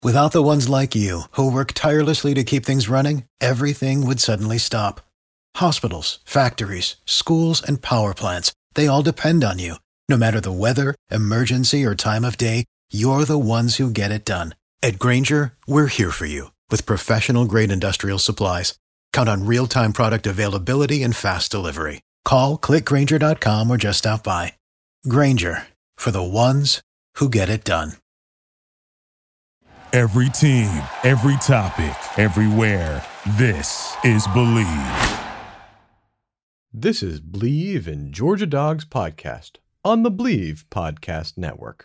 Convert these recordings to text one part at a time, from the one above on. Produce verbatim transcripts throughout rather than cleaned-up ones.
Without the ones like you, who work tirelessly to keep things running, everything would suddenly stop. Hospitals, factories, schools, and power plants, they all depend on you. No matter the weather, emergency, or time of day, you're the ones who get it done. At Grainger, we're here for you with professional-grade industrial supplies. Count on real-time product availability and fast delivery. Call, click Grainger dot com, or just stop by. Grainger, for the ones who get it done. Every team, every topic, everywhere. This is Believe. This is Believe in Georgia Dogs podcast on the Believe Podcast Network.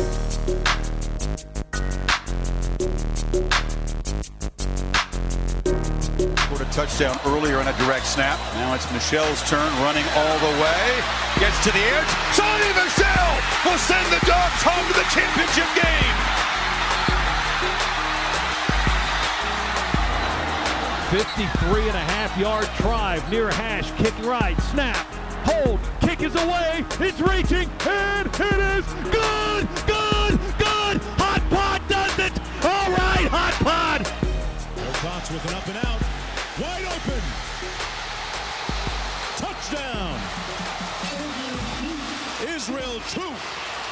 Scored a touchdown earlier on a direct snap. Now it's Michel's turn, running all the way. Gets to the edge. Sony Michel will send the Dogs home to the championship game. fifty-three and a half yard drive near hash, kick right, snap, hold, kick is away, it's reaching, and it is good, good, good. Hot Pod does it. All right, Hot Pod. Wilcox with an up and out, wide open. Touchdown. Israel Troop.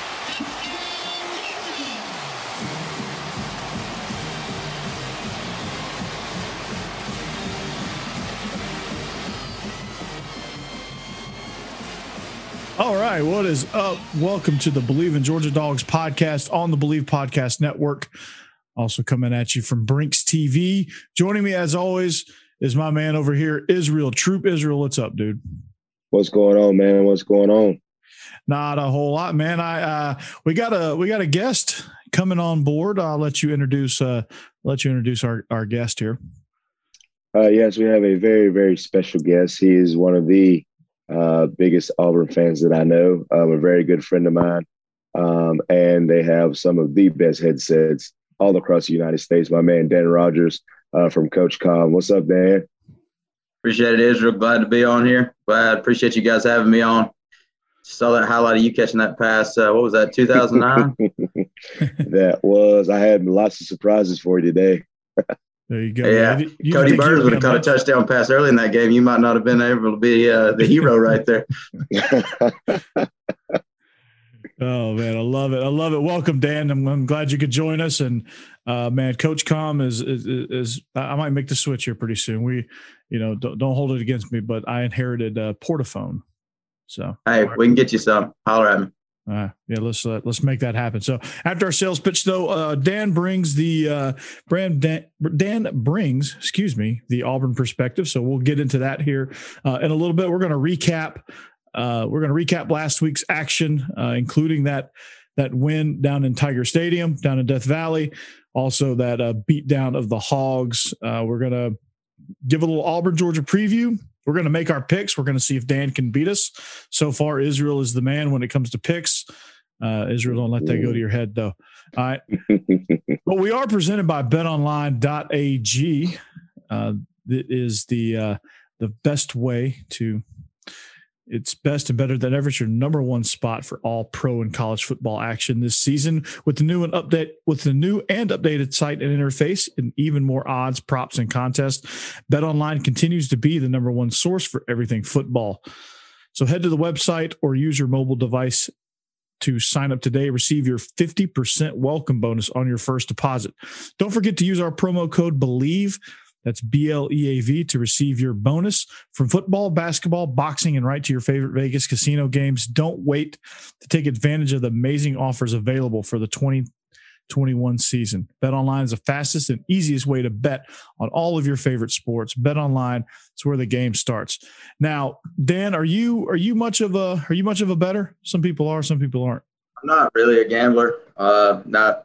All right, what is up? Welcome to the Believe in Georgia Dogs podcast on the Believe Podcast Network. Also coming at you from Brinks T V. Joining me, as always, is my man over here, Israel Troop. Israel, what's up, dude? What's going on, man? What's going on? Not a whole lot, man. I uh, we got a we got a guest coming on board. I'll let you introduce uh, let you introduce our our guest here. Uh, yes, we have a very very special guest. He is one of the Uh, biggest Auburn fans that I know, um, a very good friend of mine. Um, and they have some of the best headsets all across the United States. My man, Dan Rogers uh, from Coach Com. What's up, Dan? Appreciate it, Israel. Glad to be on here. Glad. Appreciate you guys having me on. Saw that highlight of you catching that pass. Uh, what was that, two thousand nine? That was. I had lots of surprises for you today. There you go. Yeah, you, you Cody Burns would have caught a touchdown pass early in that game. You might not have been able to be uh, the hero right there. Oh, man, I love it. I love it. Welcome, Dan. I'm, I'm glad you could join us. And, uh, man, Coach Com is, is, is – I might make the switch here pretty soon. We, you know, don't, don't hold it against me, but I inherited a Portaphone. So, hey, we can get you some. Holler at me. Uh, yeah, let's uh, let's make that happen. So after our sales pitch, though, uh, Dan brings the uh, brand Dan, Dan brings, excuse me, the Auburn perspective. So we'll get into that here uh, in a little bit. We're going to recap. Uh, we're going to recap last week's action, uh, including that that win down in Tiger Stadium, down in Death Valley. Also that uh, beat down of the Hogs. Uh, we're going to give a little Auburn Georgia preview. We're going to make our picks. We're going to see if Dan can beat us. So far, Israel is the man when it comes to picks. Uh, Israel, don't let that go to your head, though. All right. But we are presented by bet online dot a g. Uh, that is the uh, the best way to – it's best and better than ever. It's your number one spot for all pro and college football action this season with the new and update with the new and updated site and interface and even more odds, props, and contests. BetOnline continues to be the number one source for everything football. So head to the website or use your mobile device to sign up today. Receive your fifty percent welcome bonus on your first deposit. Don't forget to use our promo code BELIEVE. That's B L E A V to receive your bonus from football, basketball, boxing, and right to your favorite Vegas casino games. Don't wait to take advantage of the amazing offers available for the twenty twenty-one season. BetOnline is the fastest and easiest way to bet on all of your favorite sports. BetOnline is where the game starts. Now, Dan, are you are you much of a are you much of a bettor? Some people are, some people aren't. I'm not really a gambler. Uh, not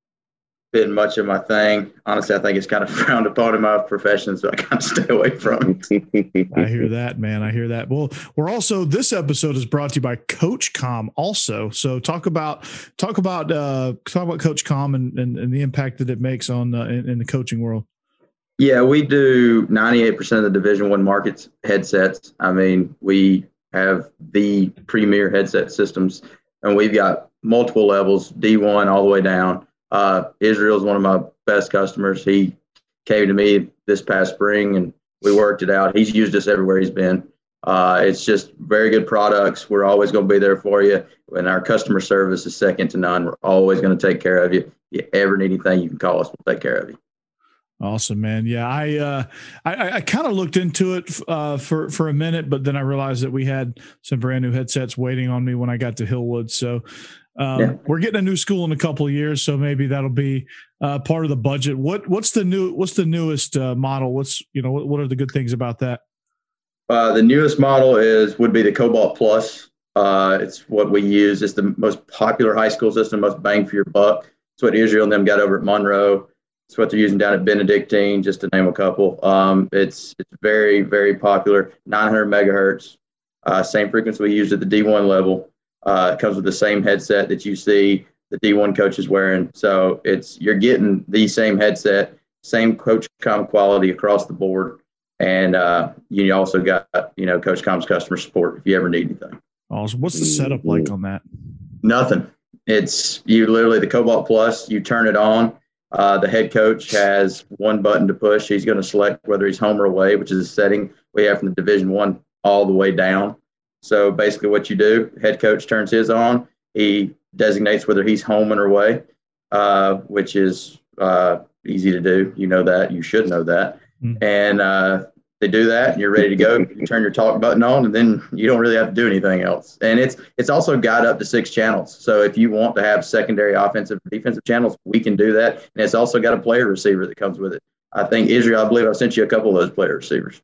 been much of my thing. Honestly, I think it's kind of frowned upon in my profession, so I kind of stay away from it. I hear that, man. I hear that. Well, we're also, this episode is brought to you by Coach Com also. So talk about, talk about, uh, talk about Coach Com and, and, and the impact that it makes on, uh, in, in the coaching world. Yeah, we do ninety-eight percent of the Division One markets headsets. I mean, we have the premier headset systems, and we've got multiple levels, D one all the way down. Uh, Israel is one of my best customers. He came to me this past spring, and we worked it out. He's used us everywhere he's been. Uh, it's just very good products. We're always going to be there for you. And our customer service is second to none. We're always going to take care of you. If you ever need anything, you can call us. We'll take care of you. Awesome, man. Yeah, I uh, I, I kind of looked into it uh, for for a minute, but then I realized that we had some brand new headsets waiting on me when I got to Hillwood. So um, yeah. We're getting a new school in a couple of years, so maybe that'll be uh, part of the budget. What what's the new what's the newest uh, model? What's you know what, what are the good things about that? Uh, the newest model is would be the Cobalt Plus. Uh, it's what we use. It's the most popular high school system, most bang for your buck. It's what Israel and them got over at Monroe. It's what they're using down at Benedictine, just to name a couple. Um, it's it's very, very popular. nine hundred megahertz, uh, same frequency we use at the D one level. Uh, it comes with the same headset that you see the D one coaches wearing. So it's you're getting the same headset, same Coach Com quality across the board. And uh, you also got, you know, Coach Com's customer support if you ever need anything. Awesome. What's the setup like on that? Nothing. It's you literally the Cobalt Plus, you turn it on. Uh, the head coach has one button to push. He's going to select whether he's home or away, which is a setting we have from the Division One all the way down. So basically what you do, head coach turns his on. He designates whether he's home or away, uh, which is uh, easy to do. You know that. You should know that. Mm-hmm. And uh, they do that, and you're ready to go. You turn your talk button on, and then you don't really have to do anything else. And it's it's also got up to six channels. So if you want to have secondary offensive and defensive channels, we can do that. And it's also got a player receiver that comes with it. I think, Israel, I believe I sent you a couple of those player receivers.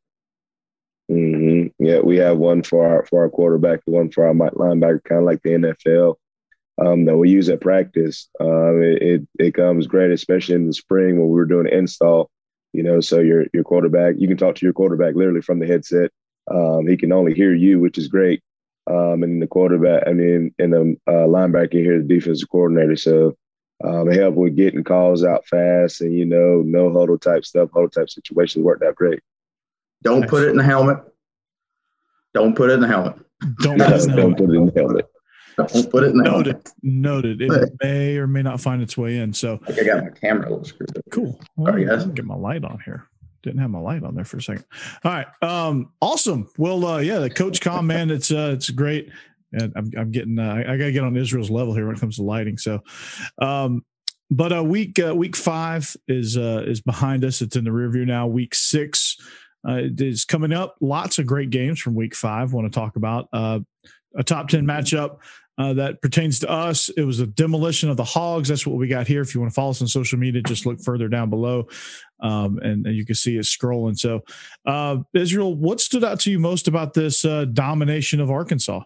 Mm-hmm. Yeah, we have one for our for our quarterback, one for our linebacker, kind of like the N F L, um, that we use at practice. Um, it, it it comes great, especially in the spring when we were doing an install. You know, so your your quarterback, you can talk to your quarterback literally from the headset. Um, he can only hear you, which is great. Um, and the quarterback, I mean, and the uh, linebacker can hear the defensive coordinator. So um, it helped with getting calls out fast and, you know, no huddle type stuff, huddle type situations worked out great. Don't nice. Put it in the helmet. Don't put it in the helmet. Don't, put, it in Don't put it in the helmet. Don't put it in the Noted. helmet. Noted. It may or may not find its way in. So I, think I got my camera a little screwed up. Cool. Well, Sorry, guys. Get my light on here. Didn't have my light on there for a second. All right. Um, awesome. Well, uh, yeah, the Coach Com, man, it's uh, it's great. And I'm I'm getting uh, I gotta get on Israel's level here when it comes to lighting. So um, but uh week uh, week five is uh is behind us. It's in the rear view now. Week six uh is coming up. Lots of great games from week five. Want to talk about uh a top ten matchup. Uh, that pertains to us. It was a demolition of the Hogs. That's what we got here. If you want to follow us on social media, just look further down below, um, and, and you can see it scrolling. So, uh, Israel, what stood out to you most about this uh, domination of Arkansas?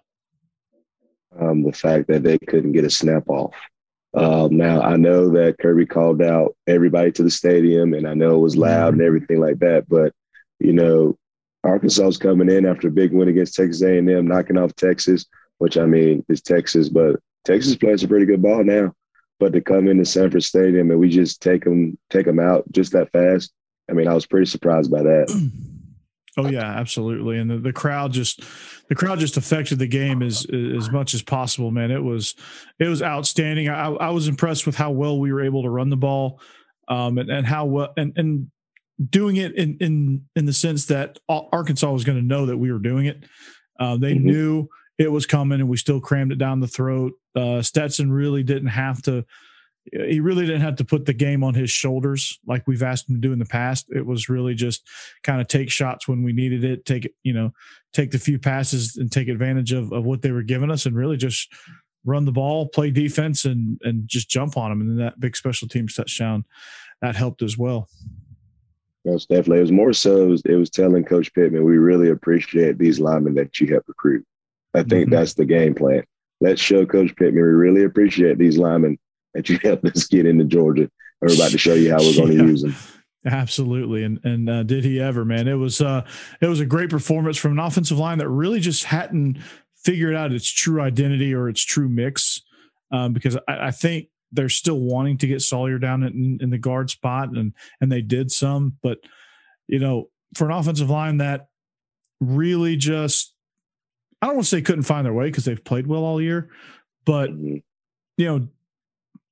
Um, the fact that they couldn't get a snap off. Um, now, I know that Kirby called out everybody to the stadium, and I know it was loud and everything like that, but, you know, Arkansas is coming in after a big win against Texas A and M, knocking off Texas, which, I mean, is Texas, but Texas plays a pretty good ball now. But to come into Sanford Stadium and we just take them, take them out just that fast, I mean, I was pretty surprised by that. Oh, yeah, absolutely. And the, the crowd just the crowd just affected the game as as much as possible, man. It was it was outstanding. I, I was impressed with how well we were able to run the ball, um, and, and how well and, and doing it in in in the sense that Arkansas was going to know that we were doing it. Uh, they mm-hmm. knew it was coming, and we still crammed it down the throat. Uh, Stetson really didn't have to. He really didn't have to put the game on his shoulders like we've asked him to do in the past. It was really just kind of take shots when we needed it, take it, you know, take the few passes and take advantage of, of what they were giving us, and really just run the ball, play defense, and and just jump on them. And then that big special teams touchdown, that helped as well. Most definitely. It was more so, it was, it was telling Coach Pittman, we really appreciate these linemen that you help recruit. I think mm-hmm. that's the game plan. Let's show Coach Pittman we really appreciate these linemen that you helped us get into Georgia. We're about to show you how we're going to yeah, use them. Absolutely. And and uh, did he ever, man? It was uh, it was a great performance from an offensive line that really just hadn't figured out its true identity or its true mix, um, because I, I think they're still wanting to get Sawyer down in, in the guard spot, and and they did some. But, you know, for an offensive line that really just, I don't want to say couldn't find their way because they've played well all year, but, you know,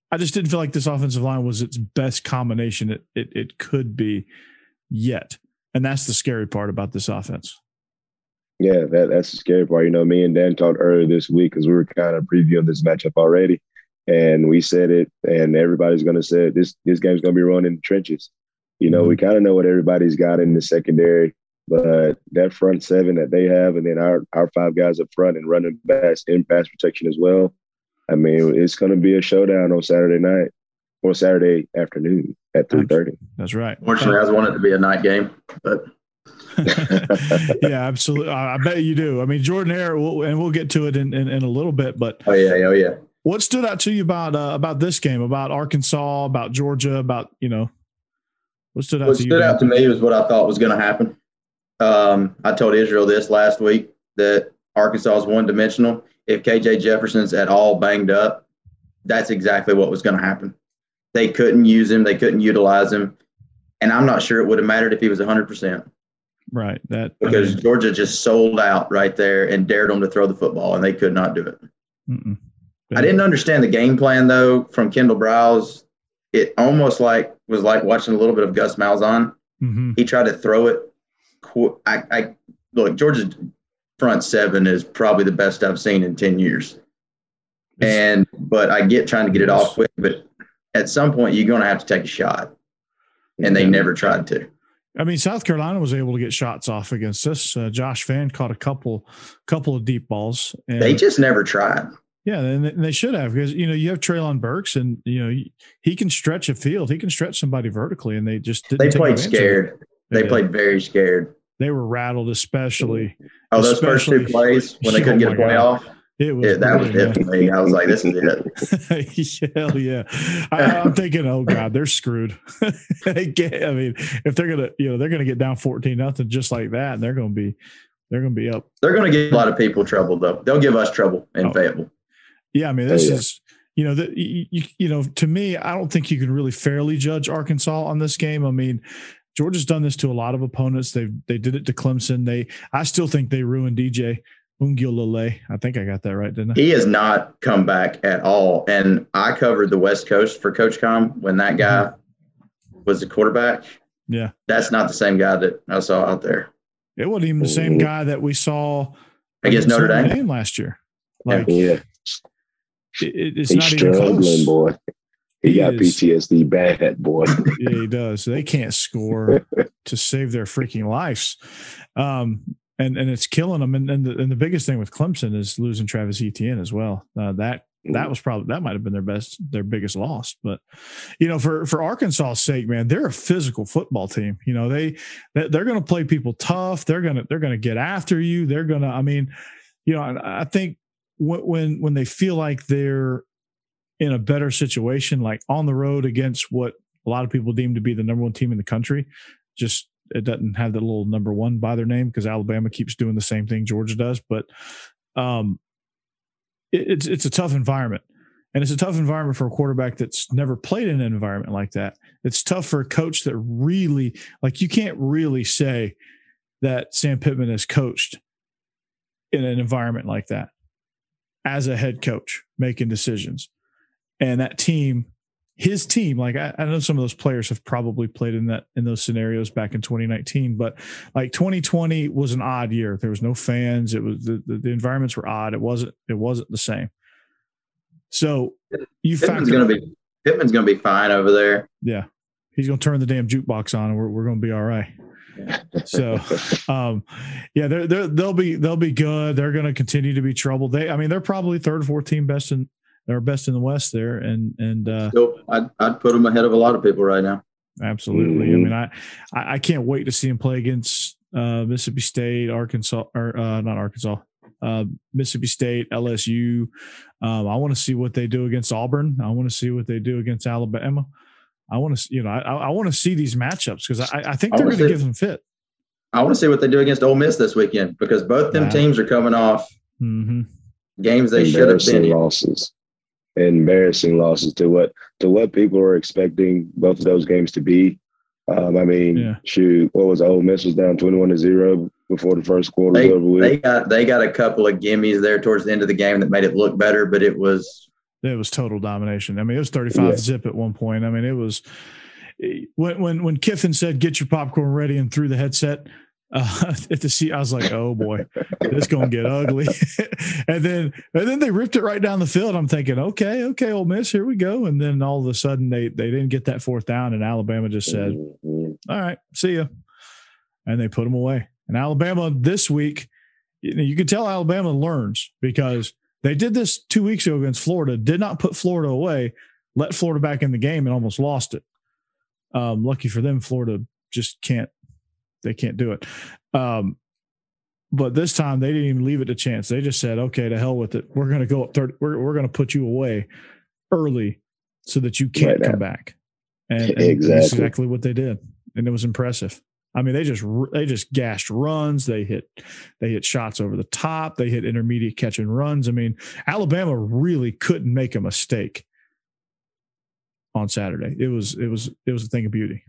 I just didn't feel like this offensive line was its best combination it it, it could be yet. And that's the scary part about this offense. Yeah, that, that's the scary part. You know, me and Dan talked earlier this week because we were kind of previewing this matchup already. And we said it, and everybody's going to say it, this this game's going to be run in the trenches. You know, mm-hmm. we kind of know what everybody's got in the secondary, but that front seven that they have, and then our, our five guys up front and running backs in pass protection as well. I mean, it's going to be a showdown on Saturday night or Saturday afternoon at three thirty. That's right. Fortunately, I want it to be a night game, but yeah, absolutely. I bet you do. I mean, Jordan Hare, we'll, and we'll get to it in, in, in a little bit, but oh yeah, oh yeah. What stood out to you about uh, about this game, about Arkansas, about Georgia, about, you know, what stood out what to you? What stood out to me was what I thought was going to happen. Um, I told Israel this last week that Arkansas is one dimensional. If K J Jefferson's at all banged up, that's exactly what was going to happen. They couldn't use him. They couldn't utilize him. And I'm not sure it would have mattered if he was one hundred percent. Right. That Because I mean, Georgia just sold out right there and dared them to throw the football, and they could not do it. Mm-mm. I didn't understand the game plan, though, from Kendall Browse. It almost like was like watching a little bit of Gus Malzahn. Mm-hmm. He tried to throw it. I, I Look, Georgia's front seven is probably the best I've seen in ten years. And but I get trying to get it off quick, but at some point you're going to have to take a shot, and they never tried to. I mean, South Carolina was able to get shots off against us. Uh, Josh Fan caught a couple, couple of deep balls. And they just never tried. Yeah, and they should have, because, you know, you have Treylon Burks, and, you know, he can stretch a field. He can stretch somebody vertically, and they just didn't. They played scared. They, they played very scared. They were rattled, especially. Oh, those especially, first two plays when they couldn't oh get a play God. off. It was yeah, that was it for me. I was like, this is it. Hell yeah. I, I'm thinking, oh God, they're screwed. they get, I mean, if they're gonna, you know, they're gonna get down fourteen nothing just like that, and they're gonna be, they're gonna be up. They're gonna give a lot of people trouble, though. They'll give us trouble in oh. Fayetteville. Yeah, I mean, this oh, yeah. is, you know, that you, you know, to me, I don't think you can really fairly judge Arkansas on this game. I mean, Georgia's done this to a lot of opponents. They they did it to Clemson. They, I still think they ruined D J Uiagalelei. I think I got that right, didn't I? He has not come back at all. And I covered the West Coast for Coach Com when that guy mm-hmm. was the quarterback. Yeah, that's not the same guy that I saw out there. It wasn't even the same guy that we saw against Notre Dame last year. Like, yeah. It, it's He's not even struggling, close. boy. He, he got is, P T S D bad, boy. Yeah, he does. They can't score to save their freaking lives, um, and and it's killing them. And and the, and the biggest thing with Clemson is losing Travis Etienne as well. Uh, that that was probably that might have been their best, their biggest loss. But you know, for for Arkansas's sake, man, they're a physical football team. You know, they they're going to play people tough. They're gonna they're gonna get after you. They're gonna. I mean, you know, I think. When when they feel like they're in a better situation, like on the road against what a lot of people deem to be the number one team in the country, just it doesn't have the little number one by their name because Alabama keeps doing the same thing Georgia does. But um, it, it's it's a tough environment, and it's a tough environment for a quarterback that's never played in an environment like that. It's tough for a coach that really, like, you can't really say that Sam Pittman has coached in an environment like that as a head coach making decisions. And that team, his team, like I, I know some of those players have probably played in that, in those scenarios back in twenty nineteen, but like twenty twenty was an odd year. There was no fans. It was the, the, the environments were odd. It wasn't, it wasn't the same. So you Pittman's going to be, Pittman's going to be fine over there. Yeah. He's going to turn the damn jukebox on and we're, we're going to be all right. So, um, yeah, they're, they're, they'll be, they'll be good. They're going to continue to be troubled. They, I mean, they're probably third or fourth team best in, they're best in the West there. And, and, uh, Still, I'd, I'd put them ahead of a lot of people right now. Absolutely. Mm-hmm. I mean, I, I, I can't wait to see them play against, uh, Mississippi State, Arkansas, or, uh, not Arkansas, uh, Mississippi State, L S U. Um, I want to see what they do against Auburn. I want to see what they do against Alabama. I want to, you know, I, I want to see these matchups because I, I think they're going to give them fit. I want to see what they do against Ole Miss this weekend because both them wow. teams are coming off mm-hmm. games they should have been in. losses, embarrassing losses to what to what people are expecting both of those games to be. Um, I mean, yeah. shoot, what was it? Ole Miss was down twenty-one to zero before the first quarter they, was over with. They got they got a couple of gimmies there towards the end of the game that made it look better, but it was It was total domination. I mean, it was thirty-five yeah. zip at one point. I mean, it was when when when Kiffin said, "Get your popcorn ready," and threw the headset uh, at the seat, I was like, "Oh boy, this gonna get ugly." and then and then they ripped it right down the field. I'm thinking, "Okay, okay, Ole Miss, here we go." And then all of a sudden, they they didn't get that fourth down, and Alabama just said, "All right, see ya," and they put them away. And Alabama this week, you know, you can tell Alabama learns because they did this two weeks ago against Florida, did not put Florida away, let Florida back in the game and almost lost it. Um, lucky for them, Florida just can't, they can't do it. Um, but this time they didn't even leave it to chance. They just said, okay, to hell with it. We're going to go up thirty. We're, we're going to put you away early so that you can't right come back. And, and exactly. that's exactly what they did. And it was impressive. I mean, they just they just gashed runs. They hit they hit shots over the top. They hit intermediate catch and runs. I mean, Alabama really couldn't make a mistake on Saturday. It was it was it was a thing of beauty.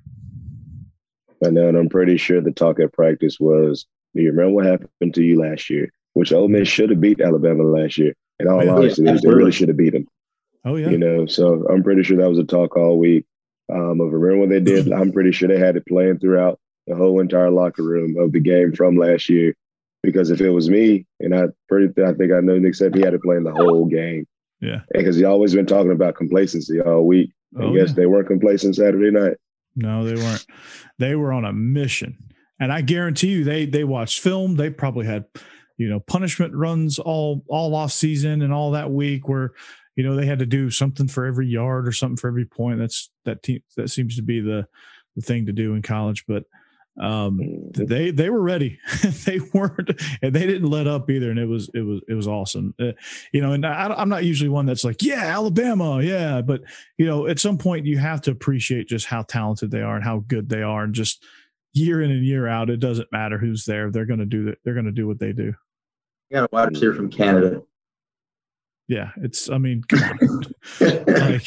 I know, and I'm pretty sure the talk at practice was, "Do you remember what happened to you last year?" Which Ole Miss should have beat Alabama last year. In all yeah, honesty, they really should have beat them. Oh yeah, you know. So I'm pretty sure that was a talk all week. Um, of remember what they did. I'm pretty sure they had it playing throughout the whole entire locker room of the game from last year, because if it was me, and I pretty, I think I know Nick said he had it playing the whole game. Yeah, because he always been talking about complacency all week. I oh, guess yeah. they weren't complacent Saturday night. No, they weren't. They were on a mission, and I guarantee you, they they watched film. They probably had, you know, punishment runs all all off season and all that week where, you know, they had to do something for every yard or something for every point. That's that team that seems to be the the thing to do in college, but. Um, they, they were ready. They weren't, and they didn't let up either. And it was, it was, it was awesome. Uh, you know, and I, I'm not usually one that's like, yeah, Alabama. Yeah. But, you know, at some point you have to appreciate just how talented they are and how good they are. And just year in and year out, it doesn't matter who's there. They're going to do that. They're going to do what they do. You got a wide receiver from Canada. Yeah, it's, I mean, come on. like,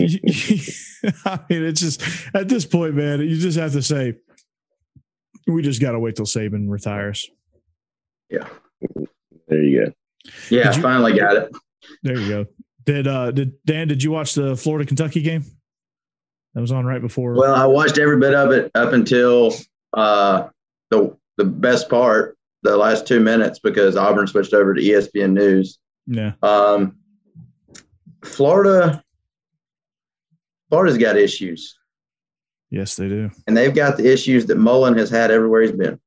I mean, it's just, at this point, man, you just have to say, we just got to wait till Saban retires. Yeah. There you go. Yeah, you, finally got it. There you go. Did uh did Dan, did you watch the Florida Kentucky game? That was on right before. Well, I watched every bit of it up until uh the the best part, the last two minutes, because Auburn switched over to E S P N News. Yeah. Um Florida Florida's got issues. Yes, they do. And they've got the issues that Mullen has had everywhere he's been.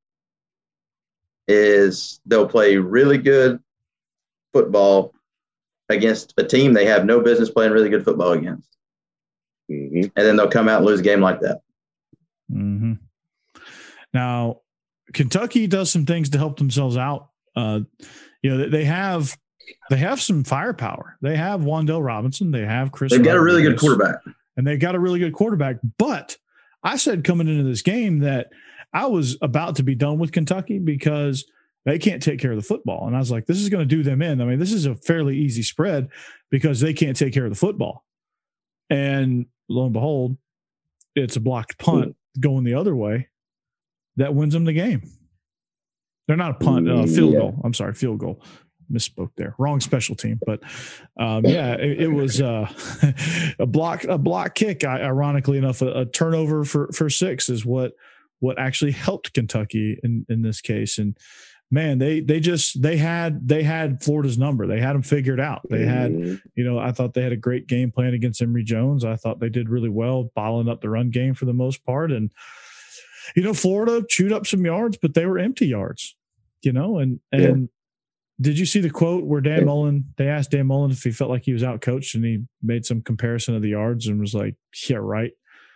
Is they'll play really good football against a team they have no business playing really good football against. Mm-hmm. And then they'll come out and lose a game like that. Mm-hmm. Now, Kentucky does some things to help themselves out. Uh, you know, they have they have some firepower. They have Wan'Dale Robinson. They have Chris. They've got Rodriguez, a really good quarterback. And they've got a really good quarterback. But I said coming into this game that I was about to be done with Kentucky because they can't take care of the football. And I was like, this is going to do them in. I mean, this is a fairly easy spread because they can't take care of the football. And lo and behold, it's a blocked punt going the other way that wins them the game. They're not a punt, uh, field yeah. goal. I'm sorry, field goal. Misspoke there. Wrong special team. But um, yeah, it, it was uh, a block, a block kick. I, ironically enough, a, a turnover for, for six is what, what actually helped Kentucky in, in this case. And man, they, they just, they had, they had Florida's number. They had them figured out. They had, you know, I thought they had a great game plan against Emory Jones. I thought they did really well, bottling up the run game for the most part. And, you know, Florida chewed up some yards, but they were empty yards, you know, and, and, yeah. Did you see the quote where Dan Mullen, they asked Dan Mullen if he felt like he was out coached, and he made some comparison of the yards and was like, yeah, right.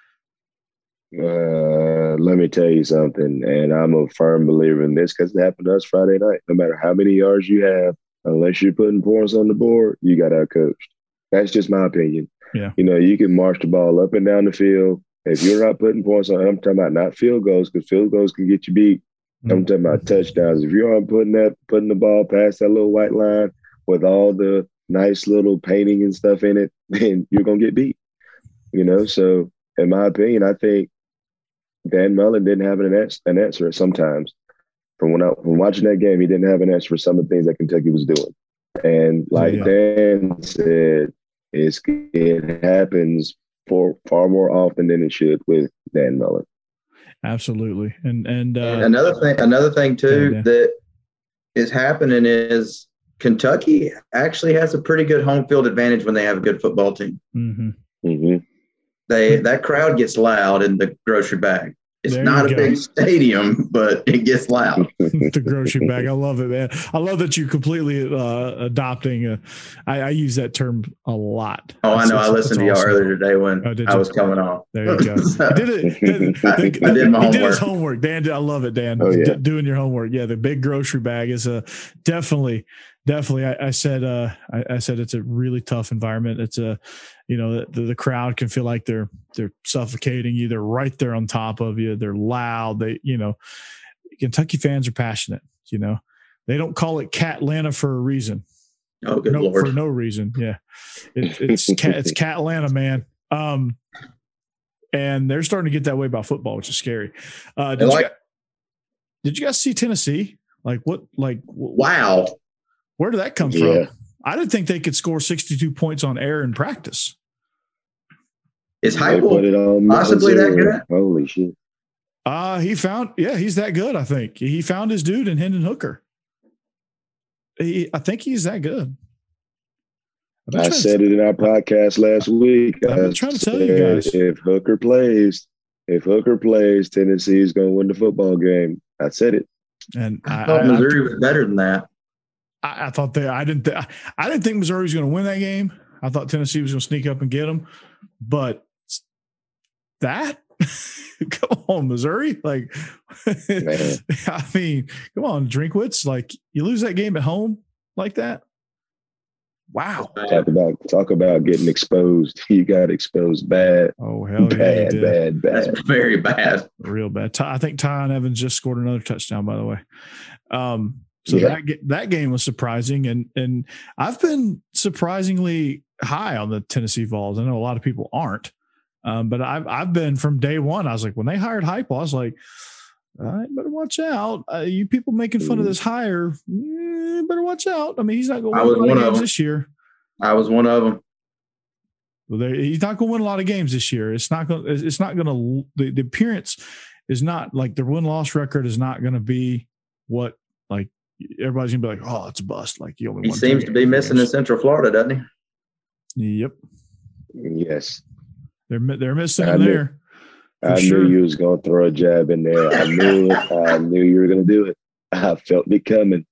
Uh, let me tell you something. And I'm a firm believer in this because it happened to us Friday night. No matter how many yards you have, unless you're putting points on the board, you got out coached. That's just my opinion. Yeah. You know, you can march the ball up and down the field. If you're not putting points on, I'm talking about not field goals, because field goals can get you beat. I'm talking about touchdowns. If you aren't putting that, putting the ball past that little white line with all the nice little painting and stuff in it, then you're gonna get beat. You know. So, in my opinion, I think Dan Mullen didn't have an answer, an answer sometimes. From when I from watching that game, he didn't have an answer for some of the things that Kentucky was doing. And like yeah. Dan said, It's, it happens for far more often than it should with Dan Mullen. Absolutely. And and, uh, and another thing, another thing too yeah, yeah. that is happening is Kentucky actually has a pretty good home field advantage when they have a good football team. Mm-hmm. Mm-hmm. They that crowd gets loud in the grocery bag. It's there not a go. big stadium, but it gets loud. The grocery bag. I love it, man. I love that you're completely uh, adopting. A, I, I use that term a lot. Oh, That's, I know. I listened to y'all awesome. earlier today when oh, I was coming on. There you go. so, he did it. I, the, the, I did my he homework. did his homework. Dan, I love it, Dan. Oh, yeah. D- doing your homework. Yeah, the big grocery bag is a definitely, definitely. I, I said, uh, I, I said it's a really tough environment. It's a, you know, the, the crowd can feel like they're they're suffocating you. They're right there on top of you. They're loud. They, you know, Kentucky fans are passionate. You know, they don't call it Catlanta for a reason. Oh, good no, Lord. For no reason. Yeah, it, it's Cat, it's Catlanta, man. Um, and they're starting to get that way about football, which is scary. Uh, did, like, you guys, did you guys see Tennessee? Like what? Like wow. Where did that come yeah. from? I didn't think they could score sixty-two points on air in practice. Is Heupel possibly that good? Holy shit. Uh, he found, yeah, he's that good, I think. He found his dude in Hendon Hooker. He, I think he's that good. I said to, it in our podcast last week. I've been trying to tell you guys. If Hooker plays, if Hooker plays, Tennessee is going to win the football game. I said it. And I, I thought I, Missouri I, was better than that. I, I thought they. I didn't. Th- I didn't think Missouri was going to win that game. I thought Tennessee was going to sneak up and get them, but that. Come on, Missouri. Like, I mean, come on, Drinkwitz. Like, you lose that game at home like that. Wow. Talk about talk about getting exposed. You got exposed bad. Oh, hell bad, yeah. Bad, bad, That's very bad. Real bad. I think Tyon Evans just scored another touchdown, by the way. Um, so yeah. that that game was surprising, and and I've been surprisingly high on the Tennessee Vols. I know a lot of people aren't. Um, but I've I've been from day one. I was like, when they hired Heupel, I was like, I better watch out. Uh, you people making fun of this hire, eh, better watch out. I mean, he's not going to win a lot of games this year. I was one of them. Well, they, he's not going to win a lot of games this year. It's not going. It's not going to. The, the appearance is not like their win loss record is not going to be what like everybody's going to be like. Oh, it's a bust. Like you only. He seems to be missing in Central Florida, doesn't he? Yep. Yes. They're they're missing I him knew, there. I sure. knew you was going to throw a jab in there. I knew it. I knew you were going to do it. I felt it coming.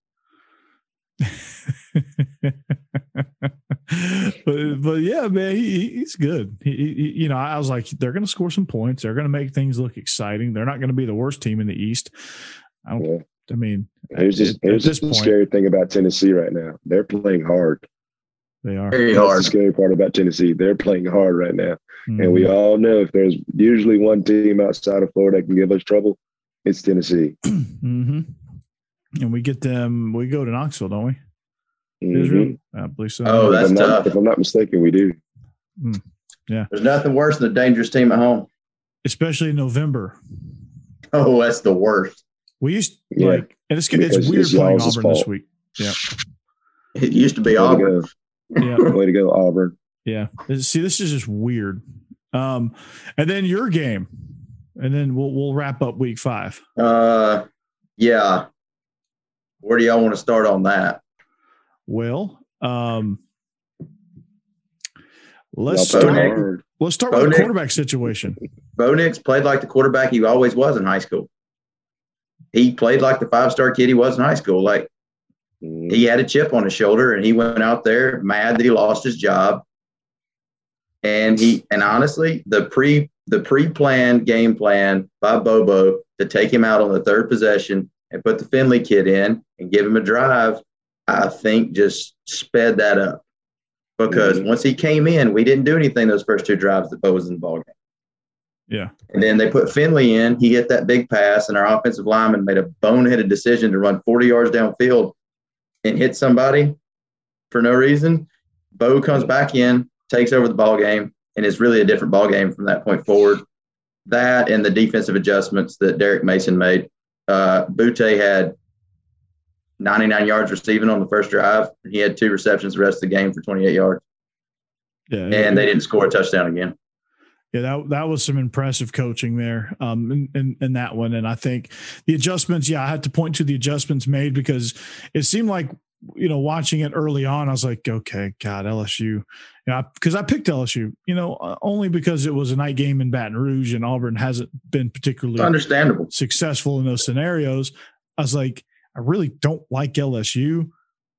but but yeah, man, he, he's good. He, he, you know, I was like, they're going to score some points. They're going to make things look exciting. They're not going to be the worst team in the East. I don't. Yeah. I mean, here's just here's this the point, scary thing about Tennessee right now. They're playing hard. They are very That's hard. the scary part about Tennessee. They're playing hard right now. Mm-hmm. And we all know if there's usually one team outside of Florida that can give us trouble, it's Tennessee. mm-hmm. And we get them. We go to Knoxville, don't we? Mm-hmm. Israel? I believe so. Oh, that's if tough. Not, if I'm not mistaken, we do. Mm. Yeah. There's nothing worse than a dangerous team at home. Especially in November. Oh, that's the worst. We used yeah. like, and it's it's Because weird it's playing y'all's Auburn fault. this week. Yeah. It used to be Way Auburn. To Yeah. go. Way to go, Auburn. Yeah. See, this is just weird. Um, and then your game, and then we'll we'll wrap up week five. Uh, yeah. Where do y'all want to start on that? Well, um, let's Y'all play start. hard. Let's start with Bo the Nix. quarterback situation. Bo Nix played like the quarterback he always was in high school. He played like the five-star kid he was in high school. Like, he had a chip on his shoulder, and he went out there mad that he lost his job. And he, and honestly, the pre, the pre-planned game plan by Bobo to take him out on the third possession and put the Finley kid in and give him a drive, I think just sped that up. Because mm-hmm. once he came in, we didn't do anything those first two drives that Bo was in the ballgame. Yeah. And then they put Finley in. He hit that big pass, and our offensive lineman made a boneheaded decision to run forty yards downfield and hit somebody for no reason. Bo comes back in, takes over the ball game, and it's really a different ball game from that point forward. That and the defensive adjustments that Derek Mason made. Uh, Butte had ninety-nine yards receiving on the first drive. He had two receptions the rest of the game for twenty-eight yards. Yeah, and yeah. they didn't score a touchdown again. Yeah, that that was some impressive coaching there um, in, in, in that one. And I think the adjustments, yeah, I had to point to the adjustments made because it seemed like, you know, watching it early on, I was like, okay, God, L S U, you know, because I picked L S U, you know, uh, only because it was a night game in Baton Rouge and Auburn hasn't been particularly It's understandable successful in those scenarios. I was like, I really don't like L S U.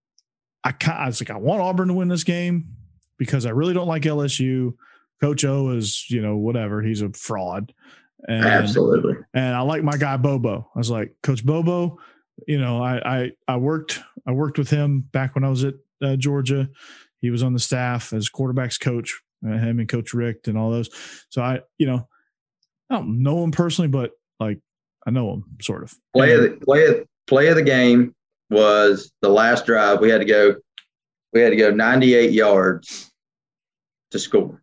I, I was like, I want Auburn to win this game because I really don't like L S U. Coach O is, you know, whatever. He's a fraud. And, Absolutely. And I like my guy Bobo. I was like, Coach Bobo, you know, I I, I worked I worked with him back when I was at uh, Georgia. He was on the staff as quarterback's coach, uh, him and Coach Rick and all those. So I, you know, I don't know him personally, but like I know him sort of. Play and, of the play of, play of the game was the last drive. We had to go. We had to go ninety-eight yards to score.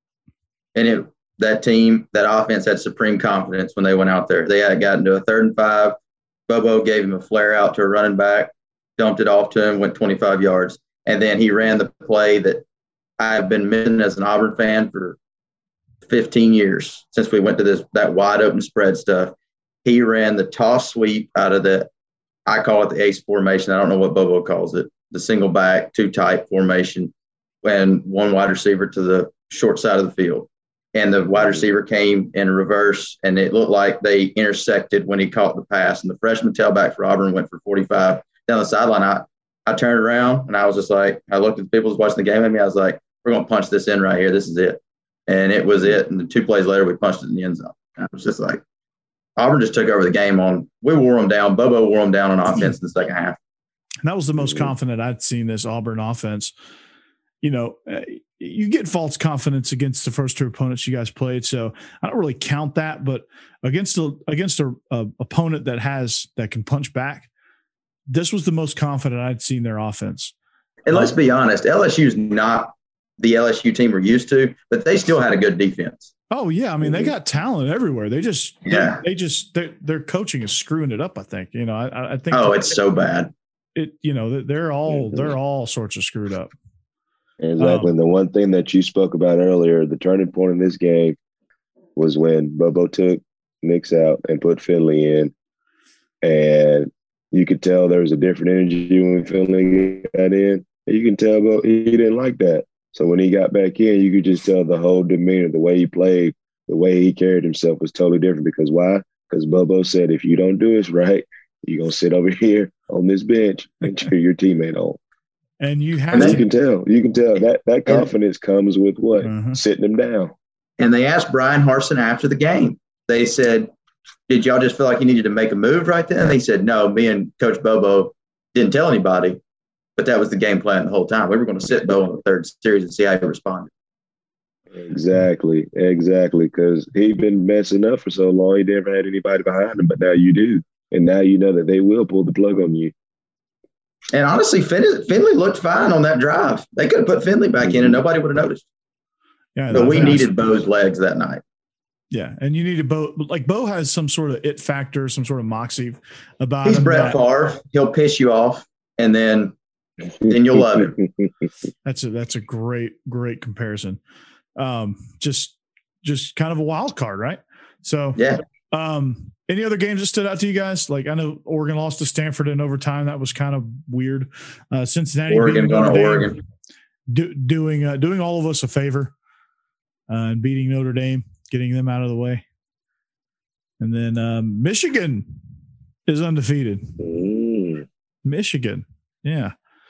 And it, that team, that offense had supreme confidence when they went out there. They had gotten to a third and five. Bobo gave him a flare out to a running back, dumped it off to him, went twenty-five yards. And then he ran the play that I've been missing as an Auburn fan for fifteen years since we went to this that wide open spread stuff. He ran the toss sweep out of the, I call it the ace formation. I don't know what Bobo calls it, the single back, two tight formation, and one wide receiver to the short side of the field. And the wide receiver came in reverse, and it looked like they intersected when he caught the pass. And the freshman tailback for Auburn went for forty-five down the sideline. I, I turned around, and I was just like, I looked at the people who was watching the game with me. I was like, we're going to punch this in right here. This is it. And it was it. And then two plays later, we punched it in the end zone. I was just like, Auburn just took over the game on – we wore them down. Bobo wore them down on offense in the second half. And that was the most confident I'd seen this Auburn offense. You know, you get false confidence against the first two opponents you guys played, so I don't really count that. But against a against a, a opponent that has that can punch back, this was the most confident I'd seen their offense. And let's be honest, L S U's not the L S U team we're used to, but they still had a good defense. Oh yeah, I mean they got talent everywhere. They just yeah, they, they just their coaching is screwing it up. I think you know I, I think oh it's so bad. It you know they're all they're all sorts of screwed up. Exactly. Um, the one thing that you spoke about earlier, the turning point in this game was when Bobo took Nix out and put Finley in. And you could tell there was a different energy when Finley got in. And you can tell Bo, he didn't like that. So when he got back in, you could just tell the whole demeanor, the way he played, the way he carried himself was totally different. Because why? Because Bobo said, if you don't do this right, you're going to sit over here on this bench and cheer your teammate on. And you have and to, you can tell, you can tell that that confidence comes with what? Uh-huh. Sitting him down. And they asked Brian Harsin after the game. They said, did y'all just feel like you needed to make a move right then? And they said, no, me and Coach Bobo didn't tell anybody, but that was the game plan the whole time. We were going to sit Bo in the third series and see how he responded. Exactly, exactly, because he'd been messing up for so long, he never had anybody behind him, but now you do. And now you know that they will pull the plug on you. And honestly, Finley, Finley looked fine on that drive. They could have put Finley back in and nobody would have noticed. Yeah, but we needed Bo's legs that night. Yeah, and you needed Bo. Like Bo has some sort of it factor, some sort of moxie about He's him. Brett Favre. He'll piss you off, and then then you'll love him. That's a that's a great great comparison. Um, just just kind of a wild card, right? So yeah. Um, any other games that stood out to you guys? Like I know Oregon lost to Stanford in overtime. That was kind of weird. Uh, Cincinnati, Oregon going to Oregon, do, doing uh, doing all of us a favor uh, and beating Notre Dame, getting them out of the way. And then um, Michigan is undefeated. Mm. Michigan, yeah.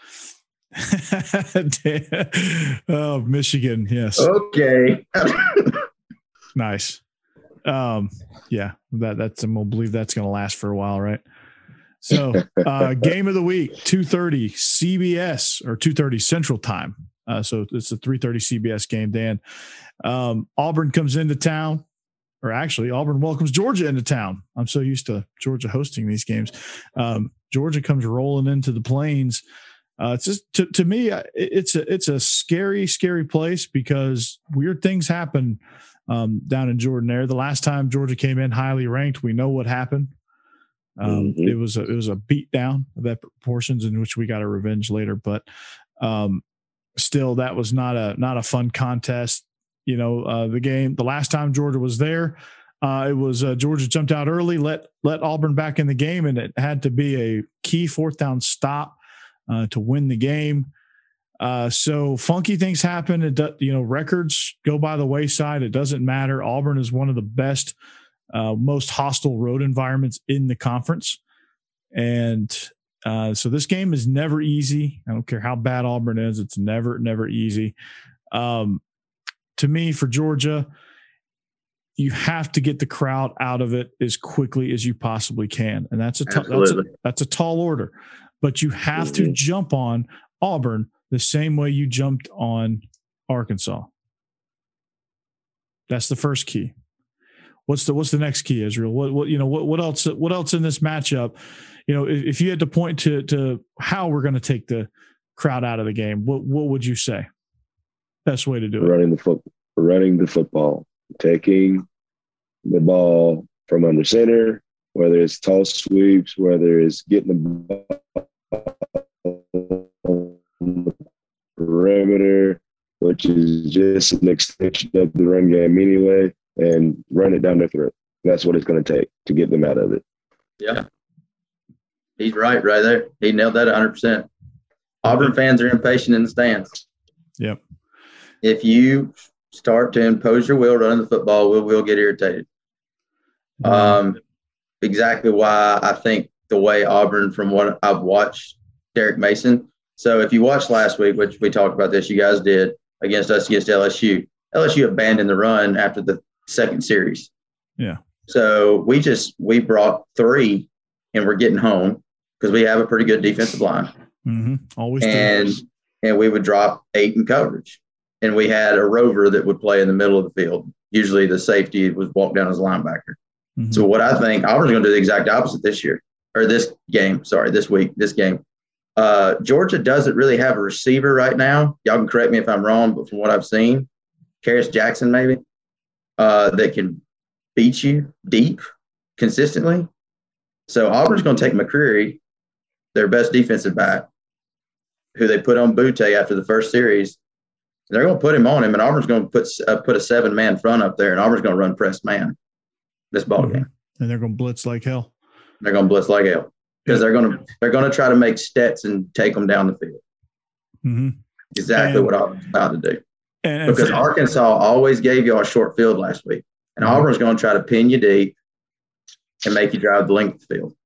Oh, Michigan, yes. Okay. Nice. Um, yeah, that that's and we'll believe that's going to last for a while, right? So, uh, game of the week, two thirty C B S or two thirty Central Time. Uh, so it's a three thirty C B S game. Dan, um, Auburn comes into town, or actually, Auburn welcomes Georgia into town. I'm so used to Georgia hosting these games. Um, Georgia comes rolling into the Plains. Uh, it's just to, to me, it's a it's a scary, scary place because weird things happen. Um, down in Jordan-Hare. The last time Georgia came in highly ranked, we know what happened. Um, mm-hmm. It was a, it was a beat down of that proportions in which we got a revenge later. But um, still, that was not a not a fun contest. You know, uh, the game, the last time Georgia was there, uh, it was uh, Georgia jumped out early, let let Auburn back in the game, and it had to be a key fourth down stop uh, to win the game. Uh, so funky things happen. It do, you know, records go by the wayside. It doesn't matter. Auburn is one of the best, uh, most hostile road environments in the conference. And uh, so this game is never easy. I don't care how bad Auburn is. It's never, never easy. Um, to me, for Georgia, you have to get the crowd out of it as quickly as you possibly can. And that's a, t- that's a, that's a tall order, but you have mm-hmm. to jump on Auburn the same way you jumped on Arkansas. That's the first key. What's the what's the next key, Israel? What what you know what what else what else in this matchup? You know, if, if you had to point to to how we're going to take the crowd out of the game, what what would you say? Best way to do it? Running the foot, running the football, taking the ball from under center, whether it's toss sweeps, whether it's getting the ball on the perimeter, which is just an extension of the run game anyway, and run it down their throat. That's what it's going to take to get them out of it. Yeah. He's right right there. He nailed that one hundred percent. Auburn fans are impatient in the stands. Yep. If you start to impose your will running the football, we'll, we'll get irritated. Mm-hmm. Um, exactly why I think the way Auburn, from what I've watched, Derek Mason. So if you watched last week, which we talked about this, you guys did, against us against L S U. L S U abandoned the run after the second series. Yeah. So we just we brought three, and we're getting home because we have a pretty good defensive line. Mm-hmm. Always. And does. and we would drop eight in coverage, and we had a rover that would play in the middle of the field. Usually the safety was walk down as linebacker. Mm-hmm. So what I think Auburn's going to do the exact opposite this year or this game. Sorry, this week, this game. Uh, Georgia doesn't really have a receiver right now. Y'all can correct me if I'm wrong, but from what I've seen, Karis Jackson maybe, uh, that can beat you deep consistently. So Auburn's going to take McCreary, their best defensive back, who they put on Butte after the first series. They're going to put him on him, and Auburn's going to put uh, put a seven-man front up there, and Auburn's going to run press man this ball game. And they're going to blitz like hell. They're going to blitz like hell. Because they're going to they're going to try to make Stetson take them down the field. Mm-hmm. Exactly and, what Auburn's about to do. And, because and, Arkansas always gave you a short field last week, and mm-hmm. Auburn's going to try to pin you deep and make you drive the length of the field.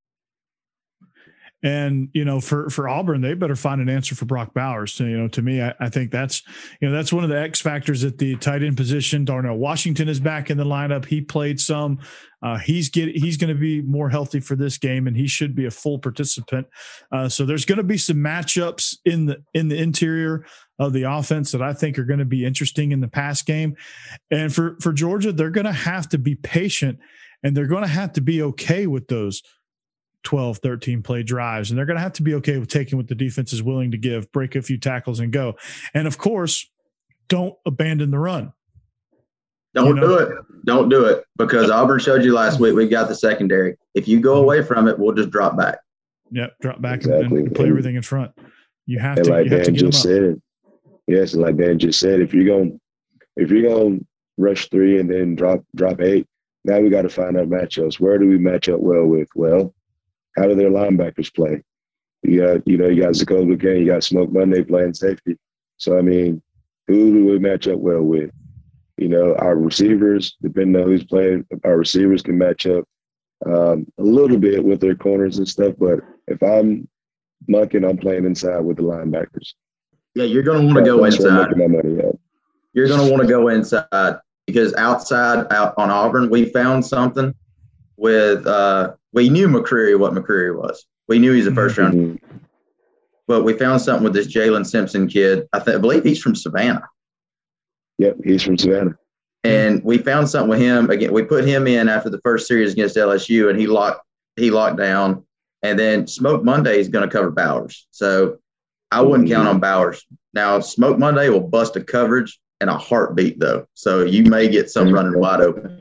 And, you know, for, for Auburn, they better find an answer for Brock Bowers. So, you know, to me, I, I think that's, you know, that's one of the X factors at the tight end position. Darnell Washington is back in the lineup. He played some. Uh, he's get, he's going to be more healthy for this game, and he should be a full participant. Uh, so there's going to be some matchups in the in the interior of the offense that I think are going to be interesting in the pass game. And for for Georgia, they're going to have to be patient, and they're going to have to be okay with those twelve, thirteen play drives. And they're going to have to be okay with taking what the defense is willing to give, break a few tackles and go. And of course, don't abandon the run. Don't you know? do it. Don't do it because Auburn showed you last week we've got the secondary. If you go away from it, we'll just drop back. Yep, drop back exactly. and, and play and, everything in front. You have to. Like you have Dan to get just them up. said, yes, and like Dan just said, if you're going, if you're going to rush three and then drop drop eight, now we got to find out matchups. Where do we match up well with? Well, how do their linebackers play? You got, you know, you got Zakoby McCain, you got Smoke Monday playing safety. So I mean, who do we match up well with? You know, our receivers, depending on who's playing, our receivers can match up um, a little bit with their corners and stuff. But if I'm mucking, I'm playing inside with the linebackers. Yeah, you're going to want to go inside. You're going to want to go inside because outside, out on Auburn, we found something with uh, – we knew McCreary, what McCreary was. We knew he's a first round. Mm-hmm. But we found something with this Jalen Simpson kid. I, th- I believe he's from Savannah. Yep, he's from Savannah. And we found something with him. Again, we put him in after the first series against L S U, and he locked he locked down. And then Smoke Monday is going to cover Bowers. So I wouldn't count on Bowers. Now, Smoke Monday will bust a coverage in a heartbeat, though. So you may get some running wide open.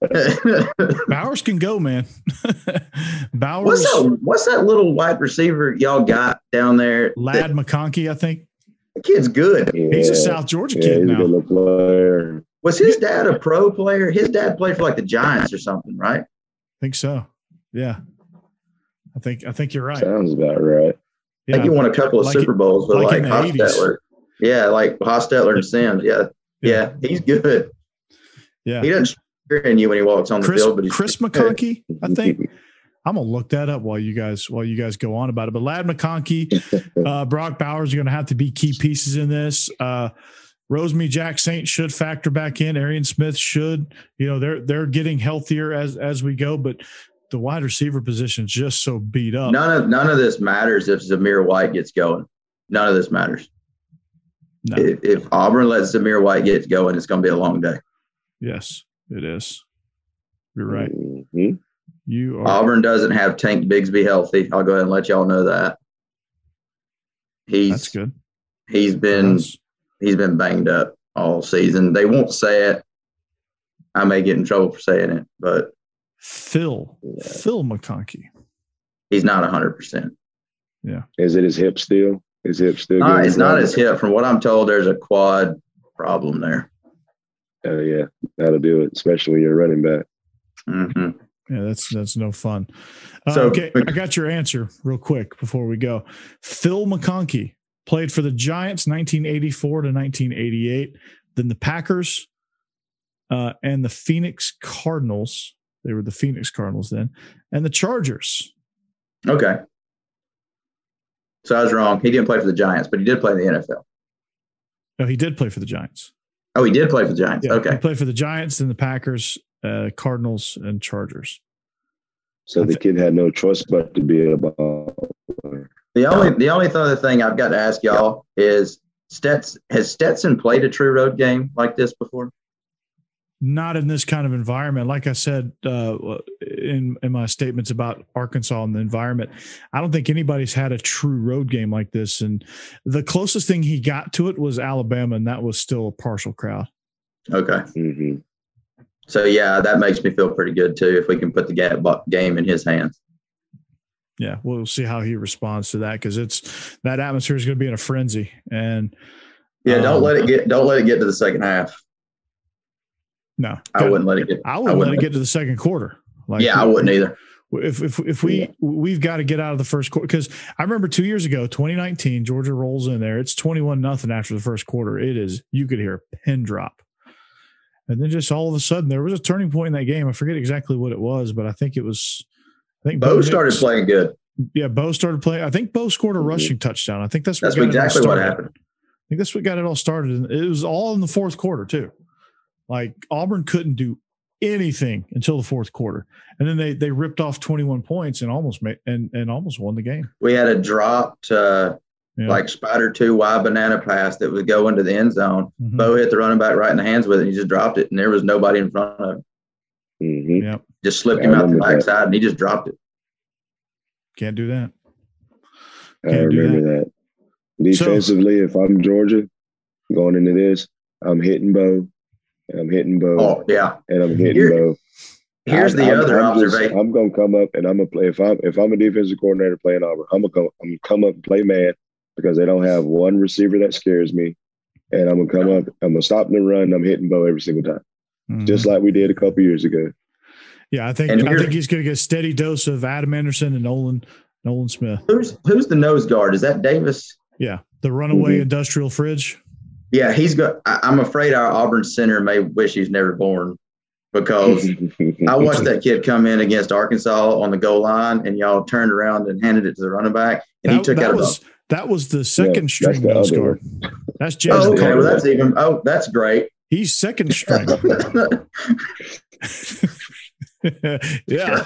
Bowers can go, man. Bowers. What's that, what's that little wide receiver y'all got down there? Ladd that, McConkey, I think. The kid's good. Yeah. He's a South Georgia yeah, kid he's now. a good little player. Was his dad a pro player? His dad played for like the Giants or something, right? I think so. Yeah. I think I think you're right. Sounds about right. I think he won a couple of Like Super Bowls with like like, in the eighties. Hostetler. Yeah, like Hostetler and Sims. Yeah. yeah, yeah, he's good. Yeah, he doesn't scare in you when he walks on the Chris, field, but he's Chris McConkey, I think. I'm gonna look that up while you guys while you guys go on about it. But Ladd McConkey, uh, Brock Bowers are going to have to be key pieces in this. Uh, Rosemy Jack Saint should factor back in. Arian Smith should. You know, they're they're getting healthier as as we go, but the wide receiver position is just so beat up. None of none of this matters if Zamir White gets going. None of this matters. No. If, if Auburn lets Zamir White get going, it's going to be a long day. Yes, it is. You're right. Mm-hmm. You are. Auburn doesn't have Tank Bigsby healthy. I'll go ahead and let y'all know that. He's That's good. He's been Yes. he's been banged up all season. They won't say it. I may get in trouble for saying it, but Phil Yeah. Phil McConkey. he's not one hundred percent. Yeah. Is it his hip still? His hip still? No, getting it's not wrong? his hip. From what I'm told, there's a quad problem there. Oh yeah, that'll do it. Especially when you're a running back. Mm-hmm. Yeah, that's that's no fun. Uh, So- okay, I got your answer real quick before we go. Phil McConkey played for the Giants nineteen eighty-four to nineteen eighty-eight, then the Packers uh, and the Phoenix Cardinals. They were the Phoenix Cardinals then, and the Chargers. Okay. So I was wrong. He didn't play for the Giants, but he did play in the N F L. No, he did play for the Giants. Oh, he did play for the Giants. Yeah, he Okay. played for the Giants, then the Packers, uh, Cardinals, and Chargers. So the kid had no choice but to be a ball player. The only the only other thing I've got to ask y'all is Stets has Stetson played a true road game like this before? Not in this kind of environment. Like I said uh, in in my statements about Arkansas and the environment, I don't think anybody's had a true road game like this. And the closest thing he got to it was Alabama, and that was still a partial crowd. Okay. Mm-hmm. So yeah, that makes me feel pretty good too if we can put the ga- game in his hands. Yeah, we'll see how he responds to that because it's that atmosphere is going to be in a frenzy. And Yeah, don't um, let it get don't let it get to the second half. No, I wouldn't let it get. I wouldn't let it get to the second quarter. Like, yeah, I wouldn't either. If if if we we've got to get out of the first quarter because I remember two years ago, twenty nineteen, Georgia rolls in there. It's twenty-one nothing after the first quarter. It is you could hear a pin drop, and then just all of a sudden there was a turning point in that game. I forget exactly what it was, but I think it was. I think Bo Bo started Nix- playing good. Yeah, Bo started playing. I think Bo scored a rushing touchdown. I think that's what That's got it all exactly what started. happened. I think that's what got it all started. And it was all in the fourth quarter too. Like Auburn couldn't do anything until the fourth quarter, and then they they ripped off twenty-one points and almost made and and almost won the game. We had a dropped uh, Yeah. like spider two wide banana pass that would go into the end zone. Mhm. Bo hit the running back right in the hands with it. And he just dropped it, and there was nobody in front of him. Mm-hmm. Yep, Just slipped Yeah, him I out the remember that. backside, and he just dropped it. can't do that. I Can't do remember that. Defensively, if I'm Georgia going into this, I'm hitting Bo, and I'm hitting Bo, Oh yeah. and I'm hitting Here- Bo. Here's I'm- the I'm- other I'm just- observation. I'm gonna come up and I'm gonna play. If I'm if I'm a defensive coordinator playing Auburn, I'm gonna come. I'm gonna come up and play man because they don't have one receiver that scares me, and I'm gonna come up. I'm gonna stop the run. And I'm hitting Bo every single time, Mhm. just like we did a couple years ago. Yeah, I think And I here- think he's going to get a steady dose of Adam Anderson and Nolan Nolan Smith. Who's who's the nose guard? Is that Davis? Yeah, the runaway Mhm. industrial fridge. Yeah, he's got. I, I'm afraid our Auburn center may wish he's never born because I watched that kid come in against Arkansas on the goal line, and y'all turned around and handed it to the running back, and he That, took that out a was that was the second that's string the nose other guard. That's Jason Oh, okay. Carter. Well, that's even. Oh, that's great. He's second string. Yeah,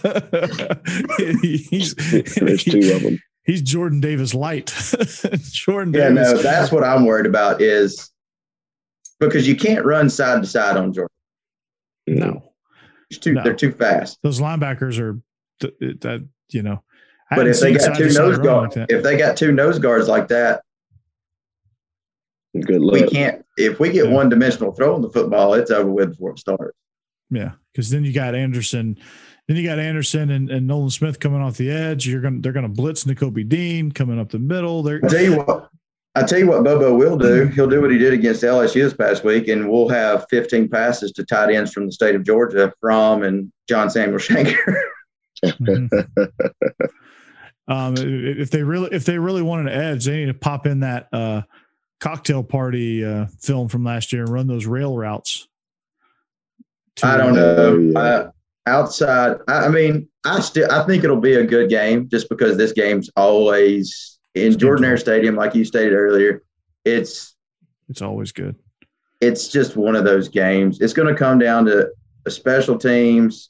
he's There's two of them. he's Jordan Davis light. Jordan Yeah, Davis. no, that's what I'm worried about is because you can't run side to side on Georgia. No, It's too, No. They're too fast. those linebackers are th- that you know. I But haven't if they seen got two side-to-side nose running guards, like that. if they got two nose guards like that, Good luck. we can't. If we get Yeah. one dimensional throwing the football, it's over with before it starts. Yeah, because then you got Anderson, then you got Anderson and, and Nolan Smith coming off the edge. You're gonna they're gonna blitz N'Kobe Dean coming up the middle. They're I tell you what, I tell you what Bobo will do. He'll do what he did against L S U this past week, and we'll have fifteen passes to tight ends from the state of Georgia, Fromm and John Samuel Shanker. Mm-hmm. um, if they really, if they really wanted an edge, they need to pop in that uh, cocktail party uh, film from last year and run those rail routes. To, I don't know. Uh, outside, I, I mean, I still, I think it'll be a good game just because this game's always in Jordan-Hare Stadium, like you stated earlier. It's it's always good. It's just one of those games. It's going to come down to the special teams.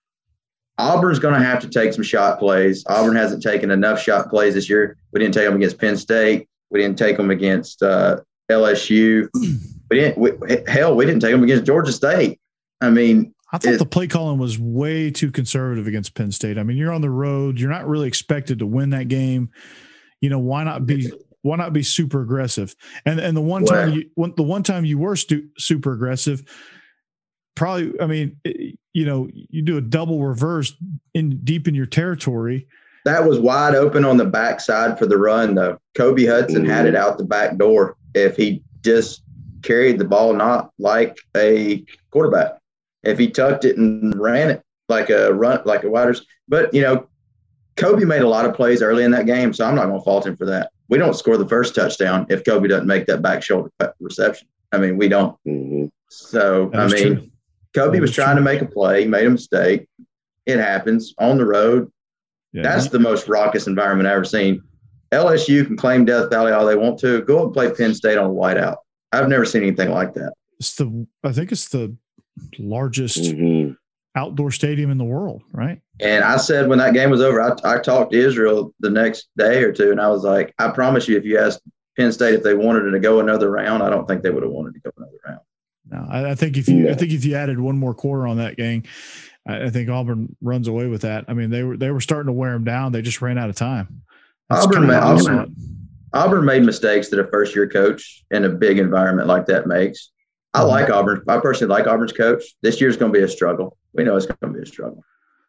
Auburn's going to have to take some shot plays. Auburn hasn't taken enough shot plays this year. We didn't take them against Penn State. We didn't take them against uh, L S U. We didn't. We, hell, we didn't take them against Georgia State. I mean, I thought it, the play calling was way too conservative against Penn State. I mean, you're on the road. You're not really expected to win that game. You know, why not be why not be super aggressive? And and the one what? time you the one time you were stu- super aggressive, probably. I mean, it, you know, you do a double reverse in deep in your territory. That was wide open on the backside for the run, though. Kobe Hudson mm-hmm. had it out the back door if he just carried the ball not like a quarterback. If he tucked it and ran it like a run, like a wide receiver. But, you know, Kobe made a lot of plays early in that game, so I'm not going to fault him for that. We don't score the first touchdown if Kobe doesn't make that back shoulder reception. I mean, we don't. Mm-hmm. So, I mean, true. Kobe was trying true. to make a play, made a mistake. It happens on the road. Yeah. That's the most raucous environment I've ever seen. L S U can claim Death Valley all they want to. Go and play Penn State on a whiteout. I've never seen anything like that. It's the I think it's the largest mm-hmm. outdoor stadium in the world, right? And I said when that game was over, I, I talked to Israel the next day or two, and I was like, I promise you, if you asked Penn State if they wanted to go another round, I don't think they would have wanted to go another round. No, I, I think if you, yeah. I think if you added one more quarter on that gang, I, I think Auburn runs away with that. I mean, they were they were starting to wear them down. They just ran out of time. Auburn, made, Auburn, Auburn made mistakes that a first year coach in a big environment like that makes. I mm-hmm. like Auburn. I personally like Auburn's coach. This year's going to be a struggle. We know it's going to be a struggle.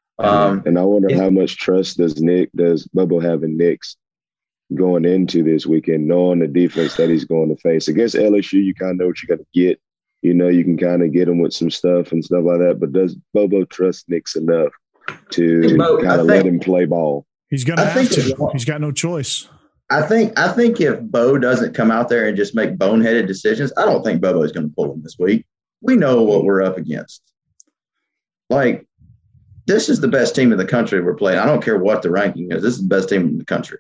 Um, and I wonder yeah. how much trust does Nick, does Bobo have in Nick's going into this weekend, knowing the defense that he's going to face against L S U. You kind of know what you got to get. You know, you can kind of get him with some stuff and stuff like that. But does Bobo trust Nick's enough to kind of let him play ball? He's going to have to. He's got no choice. I think. I think if Bo doesn't come out there and just make boneheaded decisions, I don't think Bobo is going to pull him this week. We know what we're up against. Like, this is the best team in the country we're playing. I don't care what the ranking is. This is the best team in the country.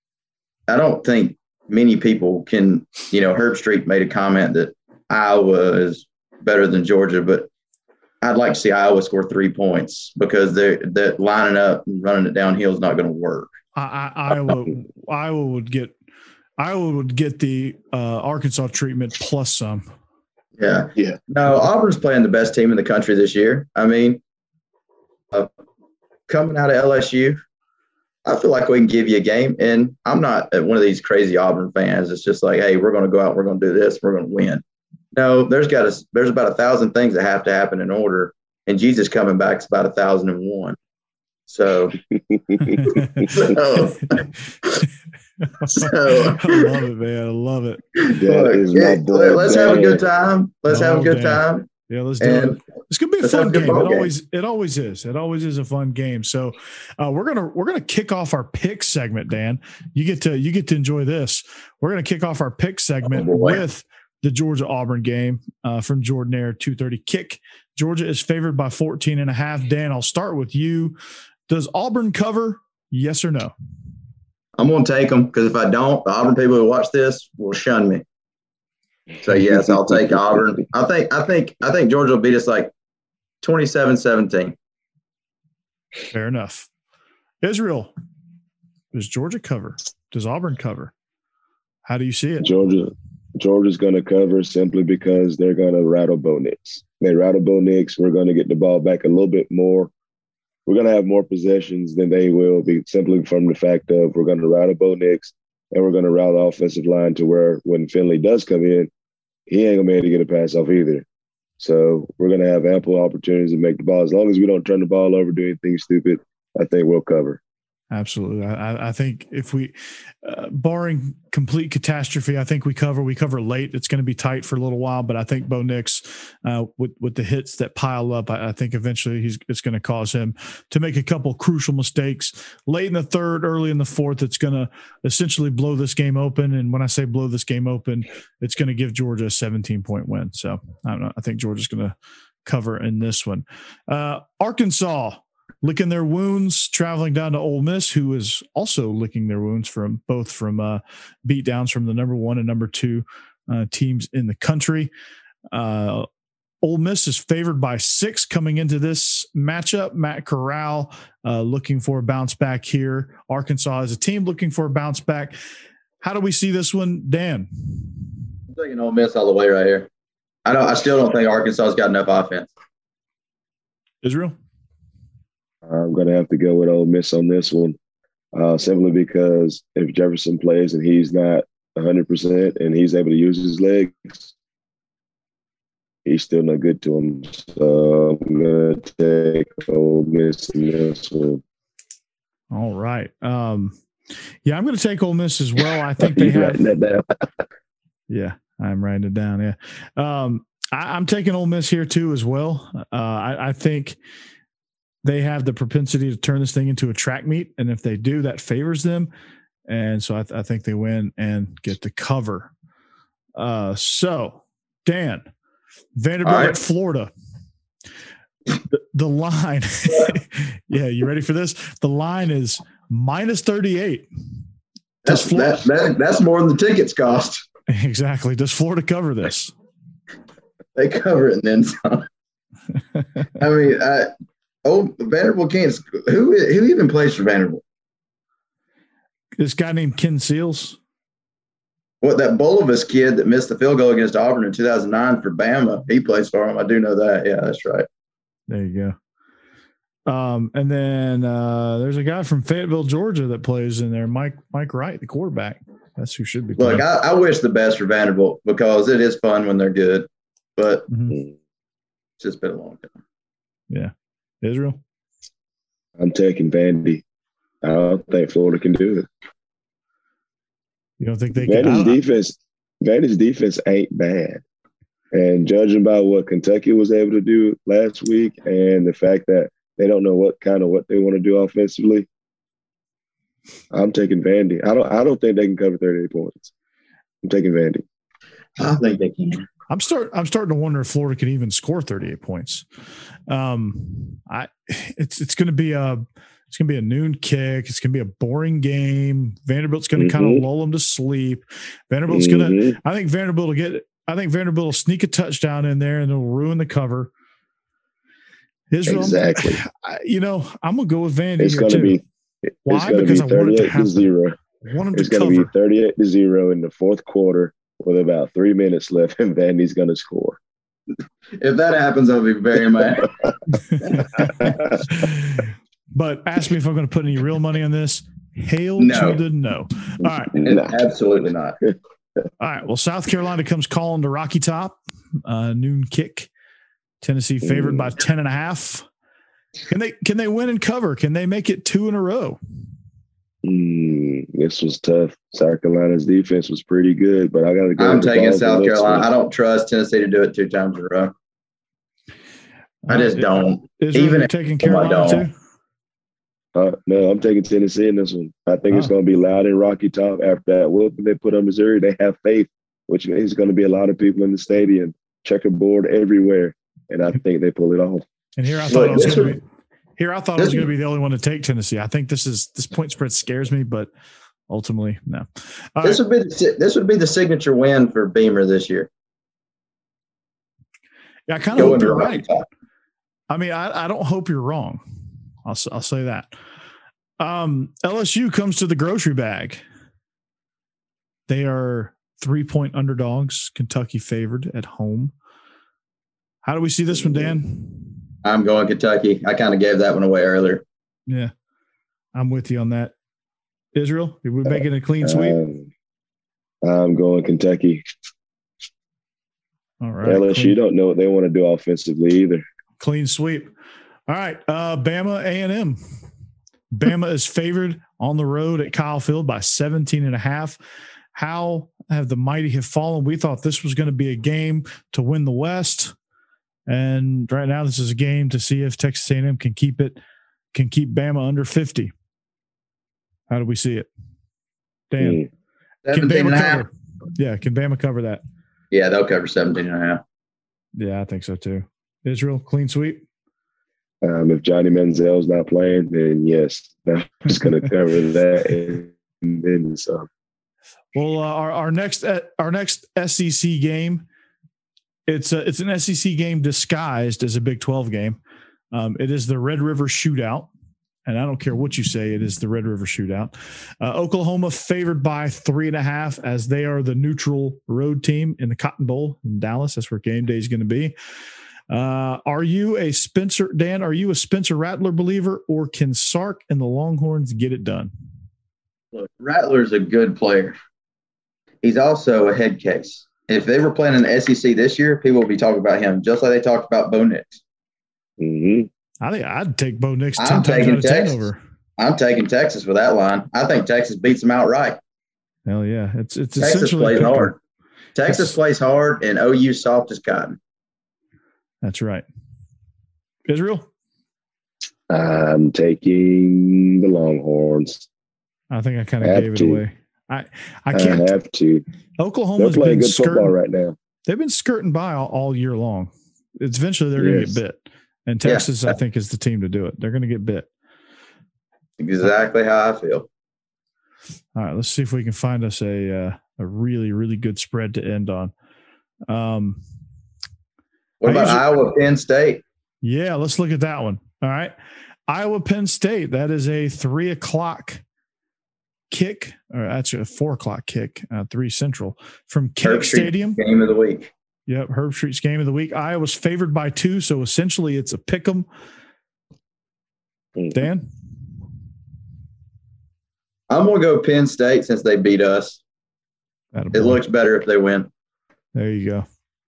I don't think many people can, you know, Herb Street made a comment that Iowa is better than Georgia, but I'd like to see Iowa score three points because they're, they're lining up and running it downhill is not going to work. I, I, Iowa, Iowa would get, Iowa would get the uh, Arkansas treatment plus some. Yeah. Yeah. No, Auburn's playing the best team in the country this year. I mean, uh, coming out of L S U, I feel like we can give you a game. And I'm not one of these crazy Auburn fans. It's just like, hey, we're going to go out, we're going to do this, we're going to win. No, there's got a, there's about a thousand things that have to happen in order. And Jesus coming back is about a thousand and one. So, so, so I love it, man. I love it. Look, yeah, let's have a good time. Let's oh, have a good damn. time. Yeah, let's do and it. It's gonna be a fun game. It game. always, it always is. It always is a fun game. So, uh, we're gonna we're gonna kick off our pick segment. Dan, you get to you get to enjoy this. We're gonna kick off our pick segment oh, with the Georgia Auburn game uh, from Jordan-Hare two thirty kick. Georgia is favored by fourteen and a half. Dan, I'll start with you. Does Auburn cover? Yes or no? I'm going to take them because if I don't, the Auburn people who watch this will shun me. So yes, I'll take Auburn. I think I think I think Georgia will beat us like twenty-seven seventeen. Fair enough. Israel, does Georgia cover? Does Auburn cover? How do you see it? Georgia, Georgia's going to cover simply because they're going to rattle Bo Nix. They rattle Bo Nix. We're going to get the ball back a little bit more. We're going to have more possessions than they will be simply from the fact of we're going to rattle Bo Nix and we're going to route the offensive line to where when Finley does come in, he ain't going to be able to get a pass off either. So we're going to have ample opportunities to make the ball. As long as we don't turn the ball over, do anything stupid, I think we'll cover. Absolutely. I, I think if we, uh, barring complete catastrophe, I think we cover, we cover late. It's going to be tight for a little while, but I think Bo Nix, uh, with, with the hits that pile up, I, I think eventually he's, it's going to cause him to make a couple crucial mistakes late in the third, early in the fourth. It's going to essentially blow this game open. And when I say blow this game open, it's going to give Georgia a seventeen point win. So I don't know. I think Georgia's going to cover in this one. Uh, Arkansas, licking their wounds, traveling down to Ole Miss, who is also licking their wounds from both from uh, beatdowns from the number one and number two uh, teams in the country. Uh, Ole Miss is favored by six coming into this matchup. Matt Corral uh, looking for a bounce back here. Arkansas is a team looking for a bounce back. How do we see this one, Dan? I'm taking Ole Miss all the way right here. I don't. I still don't think Arkansas's got enough offense. Israel? I'm going to have to go with Ole Miss on this one, uh, simply because if Jefferson plays and he's not one hundred percent and he's able to use his legs, he's still not good to him. So I'm going to take Ole Miss in this one. All right. Um, yeah, I'm going to take Ole Miss as well. I think they have that down. Yeah, I'm writing it down. Yeah. Um, I, I'm taking Ole Miss here too as well. Uh, I, I think – they have the propensity to turn this thing into a track meet. And if they do, that favors them. And so I, th- I think they win and get the cover. Uh, so, Dan, Vanderbilt right. at Florida. The, the line, yeah, you ready for this? The line is minus thirty-eight. That's, that, that, that's more than the tickets cost. Exactly. Does Florida cover this? They cover it and then some. I mean, I – Oh, Vanderbilt can't. Who who even plays for Vanderbilt? This guy named Ken Seals. What, that Bulovas kid that missed the field goal against Auburn in two thousand nine for Bama? He plays for him. I do know that. Yeah, that's right. There you go. Um, and then uh, there's a guy from Fayetteville, Georgia, that plays in there. Mike Mike Wright, the quarterback. That's who should be playing. Look, I, I wish the best for Vanderbilt because it is fun when they're good, but mm-hmm. it's just been a long time. Yeah. Israel? I'm taking Vandy. I don't think Florida can do it. You don't think they can? Vandy's defense, Vandy's defense ain't bad. And judging by what Kentucky was able to do last week and the fact that they don't know what kind of what they want to do offensively, I'm taking Vandy. I don't I don't think they can cover thirty-eight points. I'm taking Vandy. I think they can. I'm start. I'm starting to wonder if Florida can even score thirty-eight points. Um, I it's it's going to be a it's going to be a noon kick. It's going to be a boring game. Vanderbilt's going to mm-hmm. kind of lull them to sleep. Vanderbilt's mm-hmm. going to. I think Vanderbilt will get. I think Vanderbilt will sneak a touchdown in there and it'll ruin the cover. Israel, exactly. I, you know, I'm going to go with Vandy. It's going to be. It's Why? Gonna because be I wanted to have zero. I want them it's to going cover. to be thirty-eight to zero in the fourth quarter. With about three minutes left, and Vandy's going to score. If that happens, I'll be very mad. But ask me if I'm going to put any real money on this. Hail no. to the no. All right. No. Absolutely not. All right. Well, South Carolina comes calling to Rocky Top. Uh, noon kick. Tennessee favored mm. by ten and a half. Can they can they win and cover? Can they make it two in a row? Mm, this was tough. South Carolina's defense was pretty good, but I got to go. I'm taking South Carolina. One. I don't trust Tennessee to do it two times in a row. I just uh, don't. Is Even if taking Carolina too? Uh, no, I'm taking Tennessee in this one. I think oh. it's going to be loud in Rocky Top after that whooping they put on Missouri. They have faith, which means there's going to be a lot of people in the stadium, checkerboard everywhere, and I think they pull it off. And here I thought Look, I was going to be. Here, I thought I was going to be the only one to take Tennessee. I think this is this point spread scares me, but ultimately, no. All this right. would be the, this would be the signature win for Beamer this year. Yeah, I kind of hope you're right. Top. I mean, I, I don't hope you're wrong. I'll I'll say that. Um, L S U comes to the grocery bag. They are three point underdogs. Kentucky favored at home. How do we see this one, Dan? I'm going Kentucky. I kind of gave that one away earlier. Yeah, I'm with you on that. Israel, are we making a clean sweep? Um, I'm going Kentucky. All right. L S U clean. Don't know what they want to do offensively either. Clean sweep. All right. Uh, Bama A and M. Bama is favored on the road at Kyle Field by seventeen and a half. How have the mighty have fallen? We thought this was going to be a game to win the West. And right now this is a game to see if Texas A and M can keep it, can keep Bama under fifty. How do we see it? Dan, can Bama cover? Yeah, can Bama cover that? Yeah, they'll cover seventeen and a half. Yeah, I think so too. Israel, clean sweep? Um, if Johnny Manziel's not playing, then yes, I'm just going to cover that and then some. Well, uh, our our next uh, our next S E C game, it's a, it's an S E C game disguised as a Big twelve game. Um, it is the Red River Shootout, and I don't care what you say, it is the Red River Shootout. Uh, Oklahoma favored by three and a half as they are the neutral road team in the Cotton Bowl in Dallas. That's where game day is going to be. Uh, are you a Spencer Dan? Are you a Spencer Rattler believer, or can Sark and the Longhorns get it done? Look, Rattler's a good player. He's also a head case. If they were playing in the S E C this year, people will be talking about him just like they talked about Bo Nix. Mm-hmm. I think I'd take Bo Nix ten I'm times taking out of Texas. ten over. I'm taking Texas for that line. I think Texas beats them outright. Hell yeah, it's it's Texas essentially plays pick 'em. hard. Texas That's- plays hard, and O U soft as cotton. That's right. Israel, I'm taking the Longhorns. I think I kind of Have gave it to. away. I I can't. I have to. They're Oklahoma's playing been good skirting. football right now. They've been skirting by all, all year long. It's eventually they're going to Yes. get bit, and Yeah. Texas, I think, is the team to do it. They're going to get bit. Exactly how I feel. All right, let's see if we can find us a uh, a really really good spread to end on. Um, What I about usually- Iowa, Penn State? yeah, let's look at that one. All right, Iowa Penn State. That is a three o'clock kick, or actually a four o'clock kick, uh, three central from Kinnick Herb Street Stadium. Game of the week. Yep, Herb Street's game of the week. Iowa's favored by two, so essentially it's a pick 'em. Dan, I'm going to go Penn State since they beat us. Attaboy. It looks better if they win. There you go.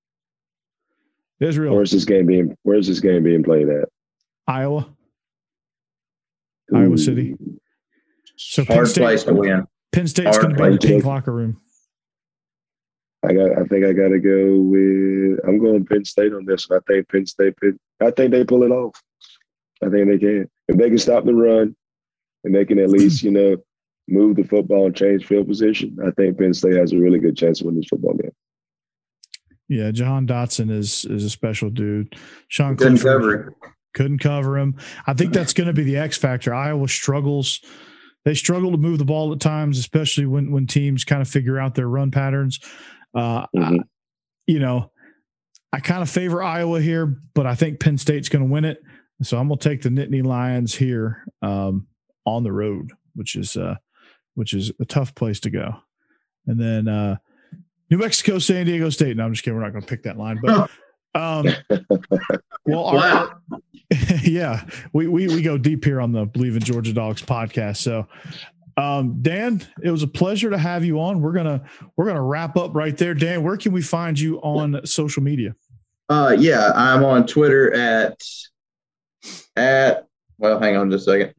Israel, Where's this game being? Where's this game being played at? Iowa, Iowa Ooh. City. So Penn Hard State, place to win. Penn State's Hard going to be in the place. pink locker room. I got. I think I got to go with. I'm going Penn State on this one. I think Penn State. I think they pull it off. I think they can. If they can stop the run, and they can at least, you know, move the football and change field position, I think Penn State has a really good chance of winning this football game. Yeah, Jahan Dotson is is a special dude. Sean Couldn't Clifford cover it. couldn't cover him. I think that's going to be the X factor. Iowa struggles. They struggle to move the ball at times, especially when when teams kind of figure out their run patterns. Uh, Mhm. I, you know, I kind of favor Iowa here, but I think Penn State's going to win it. So I'm going to take the Nittany Lions here um, on the road, which is uh, which is a tough place to go. And then uh, New Mexico, San Diego State. No, I'm just kidding. We're not going to pick that line, but um, well, our, Wow. yeah, we, we we go deep here on the Believe in Georgia Dogs podcast. So, um, Dan, it was a pleasure to have you on. We're gonna we're gonna wrap up right there. Dan, where can we find you on social media? Uh, yeah, I'm on Twitter at at. Well, hang on just a second.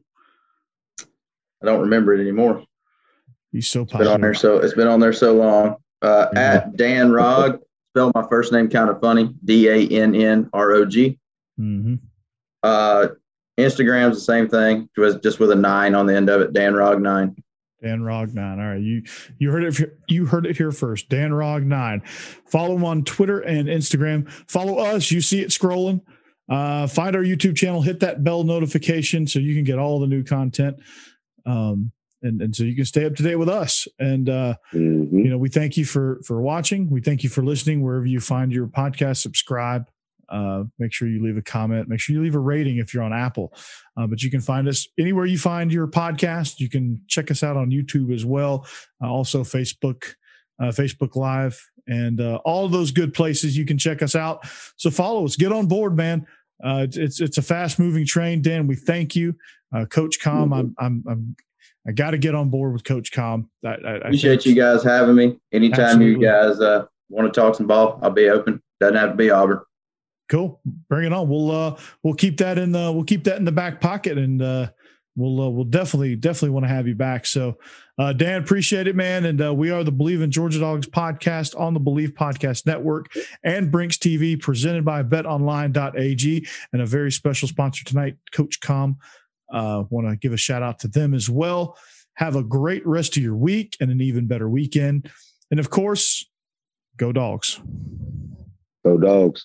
I don't remember it anymore. He's so It's been on there popular. so it's been on there so long. Uh, Mhm. At Dan Rog. Spell my first name kind of funny. D A N N R O G. Mm-hmm. Uh, Instagram's the same thing, just just with a nine on the end of it. Dan Rog nine. Dan Rog nine. All right, you you heard it. You heard it here first. Dan Rog nine. Follow him on Twitter and Instagram. Follow us. You see it scrolling. Uh, find our YouTube channel. Hit that bell notification so you can get all the new content. Um, and and so you can stay up to date with us. And uh, Mhm. you know, we thank you for for watching. We thank you for listening wherever you find your podcast. Subscribe. Uh, make sure you leave a comment. Make sure you leave a rating if you're on Apple. Uh, but you can find us anywhere you find your podcast. You can check us out on YouTube as well. Uh, also Facebook, uh, Facebook Live, and uh, all of those good places you can check us out. So follow us. Get on board, man. Uh, it's, it's it's a fast moving train. Dan, we thank you, uh, Coach Com. I'm I'm, I'm I got to get on board with Coach Com. I, I, I Appreciate think- you guys having me. Anytime Absolutely. you guys uh, want to talk some ball, I'll be open. Doesn't have to be Auburn. Cool. Bring it on. We'll uh we'll keep that in the we'll keep that in the back pocket, and uh we'll uh, we'll definitely definitely want to have you back. So, uh, Dan, appreciate it, man. And uh, we are the Believe in Georgia Dogs podcast on the Believe Podcast Network and Brinks T V, presented by bet online dot a g, and a very special sponsor tonight, Coach Com. Uh, want to give a shout out to them as well. Have a great rest of your week and an even better weekend. And of course, go Dogs. Go Dogs.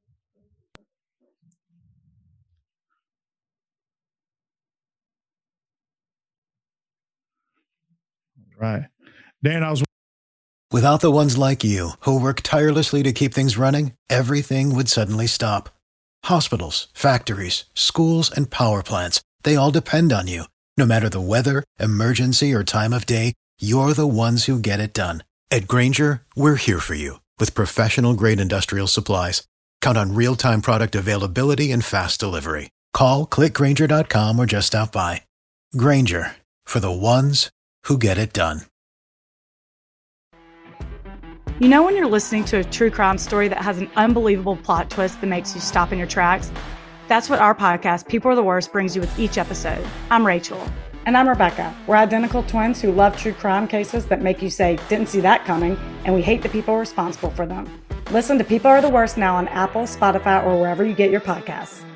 Right. Dan, I was. Without the ones like you, who work tirelessly to keep things running, everything would suddenly stop. Hospitals, factories, schools, and power plants, they all depend on you. No matter the weather, emergency, or time of day, you're the ones who get it done. At Grainger, we're here for you with professional-grade industrial supplies. Count on real-time product availability and fast delivery. Call, click Grainger dot com, or just stop by. Grainger, for the ones who get it done. You know when you're listening to a true crime story that has an unbelievable plot twist that makes you stop in your tracks? That's what our podcast, People Are the Worst, brings you with each episode. I'm Rachel. And I'm Rebecca. We're identical twins who love true crime cases that make you say, didn't see that coming, and we hate the people responsible for them. Listen to People Are the Worst now on Apple, Spotify, or wherever you get your podcasts.